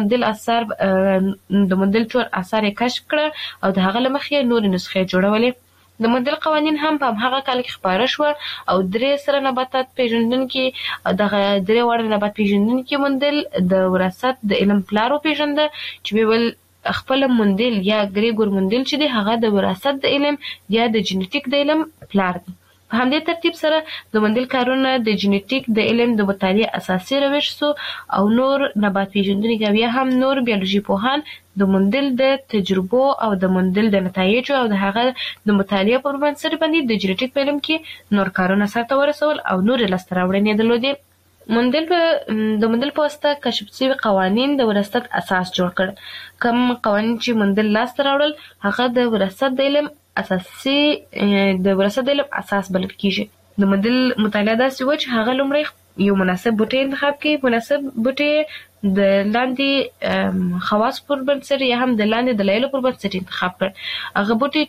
مندل ټول آثار کشف کړه او د هغه لمخې نورې نسخې جوړولې. د مندل قوانین هم په هغه کال کې خپاره شو او درې سره نباتات پیژندونکي دغه درې وړ نبات پیژندونکي مندل د وراثت د علم پلار پیژنده چې ویل خپل مندل یا ګریګور مندل چې دی هغه د وراثت د علم یا د جینیټیک د علم پلار دی. په همدې ترتیب سره د مندل کارونه د جینیټیک د علم د مطالعه اساسي روش سو او نور نبات پیژندونکي بیا هم نور بیولوژي پوهان د مندل د تجربو او د مندل د نتایجو او د هغه د مطالعه پر بنسټ باندې د جینیټیک په علم کې نور کارونه سرته ورسول او نور لاسته راوړنې درلودې. د مندل په واسطه کشف شوي قوانین د وراثت اساس جوړ کړ. کوم قوانین چې مندل لاسته راوړل هغه د وراثت د علم اساس بلل کیږي. د مندل مطالعه داسې و چې هغه لومړی یو مناسب بوټی انتخاب کړي. مناسب بوټی د لاندې خواص پر بنسټ یا هم د لاندې دلایل پر بنسټ انتخاب کړ. هغه بوټي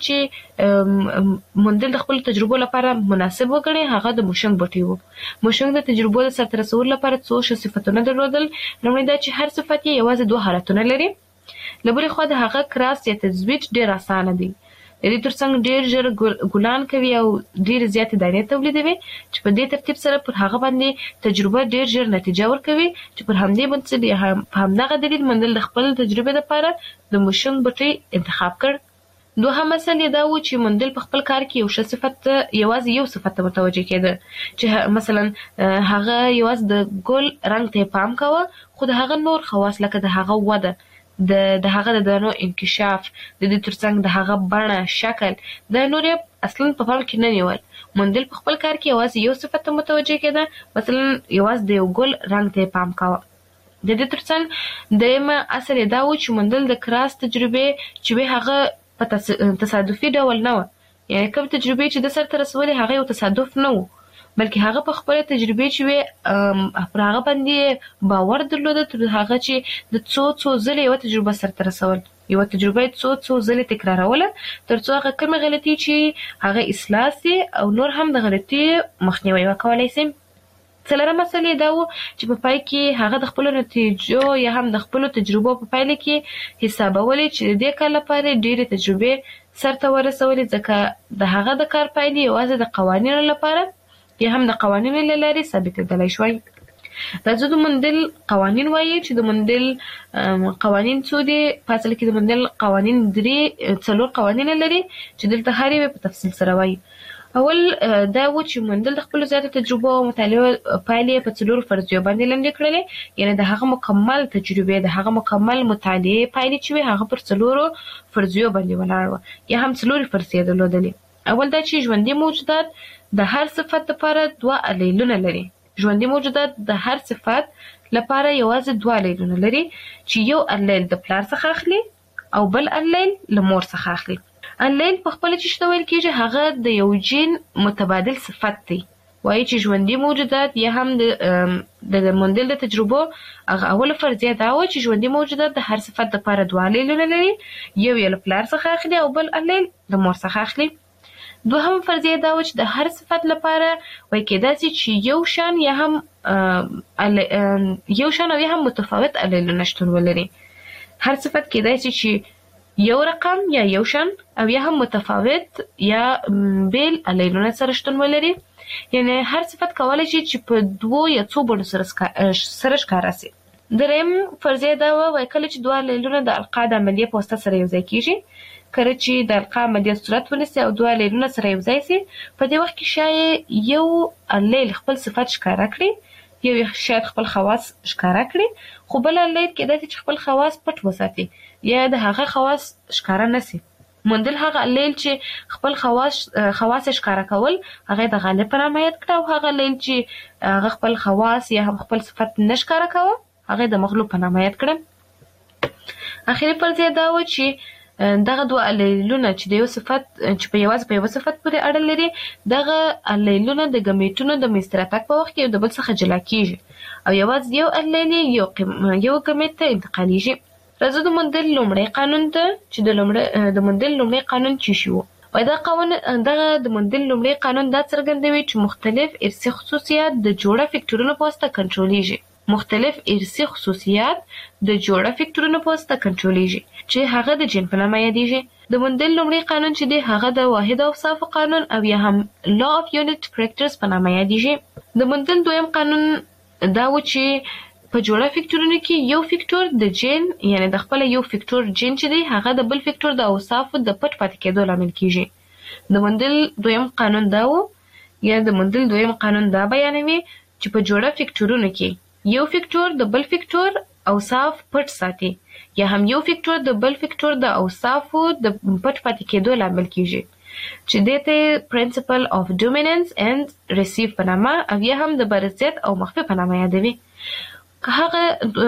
چې موندل د خپل تجربو لپاره مناسب وګڼي هغه د موشنګ بوټي وو. موشنګ د تجربو د سرته رسولو لپاره څو صفاتونه درلودل. لومړی دا چې هر صفت یې یوازې دوه حالتونه لري. لبلې خو د هغه کراس یا تزویج ډیر اسانه دی. د دې ترڅنګ ډیر ژر ګلان کوي او ډیر زیات دانې تولیدوي چې په دې ترتیب سره پر هغه باندې تجربه ډیر ژر نتیجه ورکوي چې پر همدې بنسټ یا همدغه دلیل موندل د خپل تجربه لپاره د موشنګ بوټي انتخاب کړ. دوهم مسله دا و چې موندل په خپل کار کې یو ښه صفت یوازې یو صفت ته متوجه کېده چې مثلا هغه یوازې د ګل رنګ ته پام کاوه خو د هغه نور خواص لکه د هغه وده د هغه د دانو انکشاف د دې ترڅنګ د هغه بڼه شکل د نور اصلا په پام کې نه نیول. موندل په خپل کار کې یوازې یو صفت ته متوجه کېده مثلا یوازې د یو ګل رنګ ته پام کاوه. د دې ترڅنګ درېمه اصل دا و چې موندل د کراس تجربه چې هغه په تصادفي ډول نه و یعنی کوم تجربه چې د سرته رسولې هغه یو تصادف نه و بلکې هغه په خپل تجربه چې پر هغه باندې باور درلود تر هغه چې د څو ځله یو تجربه سره رسول یو تجربه څو ځله تکراروله ترڅو هغه کومه غلطي چې هغه اصلاح سي او نور هم د غلطي مخنیوي وکولای شي. څلورمه مسله دا و چې په پای کې هغه د خپل نتیجو یا هم د خپل تجربو په پایله کې حسابولې چې د دې کار لپاره ډېرې تجربه سرته ورسولې ځکه د هغه د کار پایلې یوازې د قوانینو لپاره یا هم د قوانینو له لارې ثابتېدلی شوی. دا د موندل قوانین وایي چې د موندل قوانین څو دي په اصل کې د موندل قوانین څلور قوانین لري چې دلته هر یو په تفصیل سره وایي. اول دا و چې موندل د خپل زیاته تجربه او مطالعه پایلې په څلور فرضیو باندې لاندې کړلې یعنی د هغه مکمل تجربه د هغه مکمل مطالعه پایلې چې هغه پر څلورو فرضیو باندې ولاړ و یا هم څلور فرضیې درلودلې. اول دا چې ژوندي موجودات د هر صفت لپاره دوه الیلونه لري. ژوندي موجودات د هر صفت لپاره یوازې دوه الیلونه لري چې یو الیل د پلار څخه اخلي او بل الیل له مور څخه اخلي. الیل په خپل چې شته ویل کېږي هغه د یو جین متبادل صفت دی. وایي چې ژوندي موجودات یا هم د موندل د تجربو هغه اوله فرضیه دا و چې ژوندي موجودات د هر صفت لپاره دوه الیلونه لري یو یې له پلار څخه اخلي او بل الیل له مور څخه اخلي. دوهم فرضیه دا و چې د هر صفت لپاره وایي کېدای شي چې یو شان او یا هم متفاوت الیلونه شتون ولري. هر صفت کېدای شي چې یو رقم یا یو شان او یا هم متفاوت یا بیل الیلونه سره شتون ولري یعنی هر صفت کولای شي چې په دوه یا څو بڼو سره ښکاره شي. دریم فرضیه دا وایي کله چې دوه الیلونه د القا د عملیې په واسطه سره یوځای کېږي کله چې د القا عملیه صورت ونیسي او دوه الیلونه سره یوځای شي په دې وخت کې شاید یو الیل خپل صفت ښکاره کړي یو شاید خپل خواص ښکاره کړي خو بل الیل کېدای شي چې خپل خواص پټ وساتي یا د هغه خواص ښکاره نشي. موندل هغه الیل چې خپل خواص ښکاره کول هغه د غالب په نامه یاد کړه او هغه الیل چې هغه خپل خواص یا هم خپل صفت نه ښکاره کوه هغه د مغلوب په نامه یاد کړه. اخیری فرضیه دا و چې دغه دوه الیلونه چې د یو صفت چې په یو صفت پورې اړه لري دغه الیلونه د ګمیټونو د مشترکات په وخت کې د بل څخه جلا کیږي او یوازې یو الیل یو ګمیټ ته انتقالیږي. راځو د موندل لومړی قانون ته چې د موندل لومړی قانون څه شو. دغه د موندل لومړی قانون دا څرګندوي چې مختلف ارثي خصوصیات د جوړه فکټورونو په واسطه کنټرولېږي. مختلف ارثي خصوصیات د جوړه فکټورونو په واسطه کنټرولېږي چې هغه د جین په نامه یادېږي. د موندل لومړی قانون چې دی هغه د واحد اوصافو قانون او یا هم لا اف یونټ کریکټرز په نامه یادېږي. د موندل دویم قانون دا و چې په جوړه فکټورونو کې یو فکټور د جین یعنی د خپل یو فکټور جین چې دی هغه د بل فکټور د اوصافو د پټ پاتې کېدو لامل کیږي. د موندل دویم قانون دا و یا د موندل دویم قانون دا بیانوي چې په جوړه فکټورونو کې یو فکټور د بل فکټور اوصاف پټ ساتي یا هم یو فکټور د بل فکټور د اوصافو د پټ پاتې کېدو لامل کیږي چې دته پرنسپل اف ډومیننس اند ریسیو په نامه او یا هم د برزیت او مخفي په نامه یادوي. هغه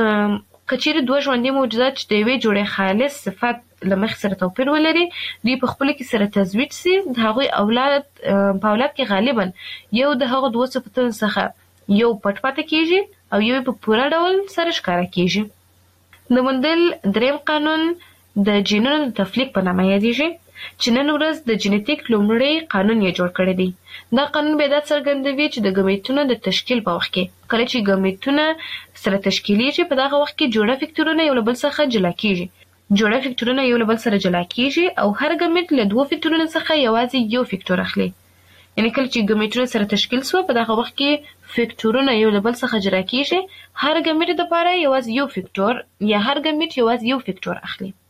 کچېره دوه ژوندي موجودات چې د یوې جوړې خالص صفت له مخې سره توپیر ولري دوی په خپل کې سره تزویج سي د هغوی اولاد کې غالبا یو د هغو دوه صفتونو څخه یو پټ پاتې کیږي او یو په پوره ډول سره ښکاره کیږي. د مندل دریم قانون د جینونو د تفلیق په نامه یادیږي چې نن ورځ د جینټیک لومړی قانون یې جوړ کړی دی. دا قانون به دا څرګندوي چې د ګمیټونو د تشکیل په وخت کې کله چې ګمیټونه سره تشکیلیږي په دغه وخت کې جوړه فکټورونه یو له بل څخه جلا کیږي. جوړه فکټورونه یو له بل سره جلا کیږي او هر ګمیټ له دوه فکټورونو څخه یوازې یو فکټور اخلي. یعنی کله چې ګمیټونه سره تشکیل شو په دغه وخت کې فکټورونه یو له بل څخه جلا کیږي. هر ګمیټ لپاره یوازې یو فکټور یا هر ګمیټ یوازې یو فکټور اخلي.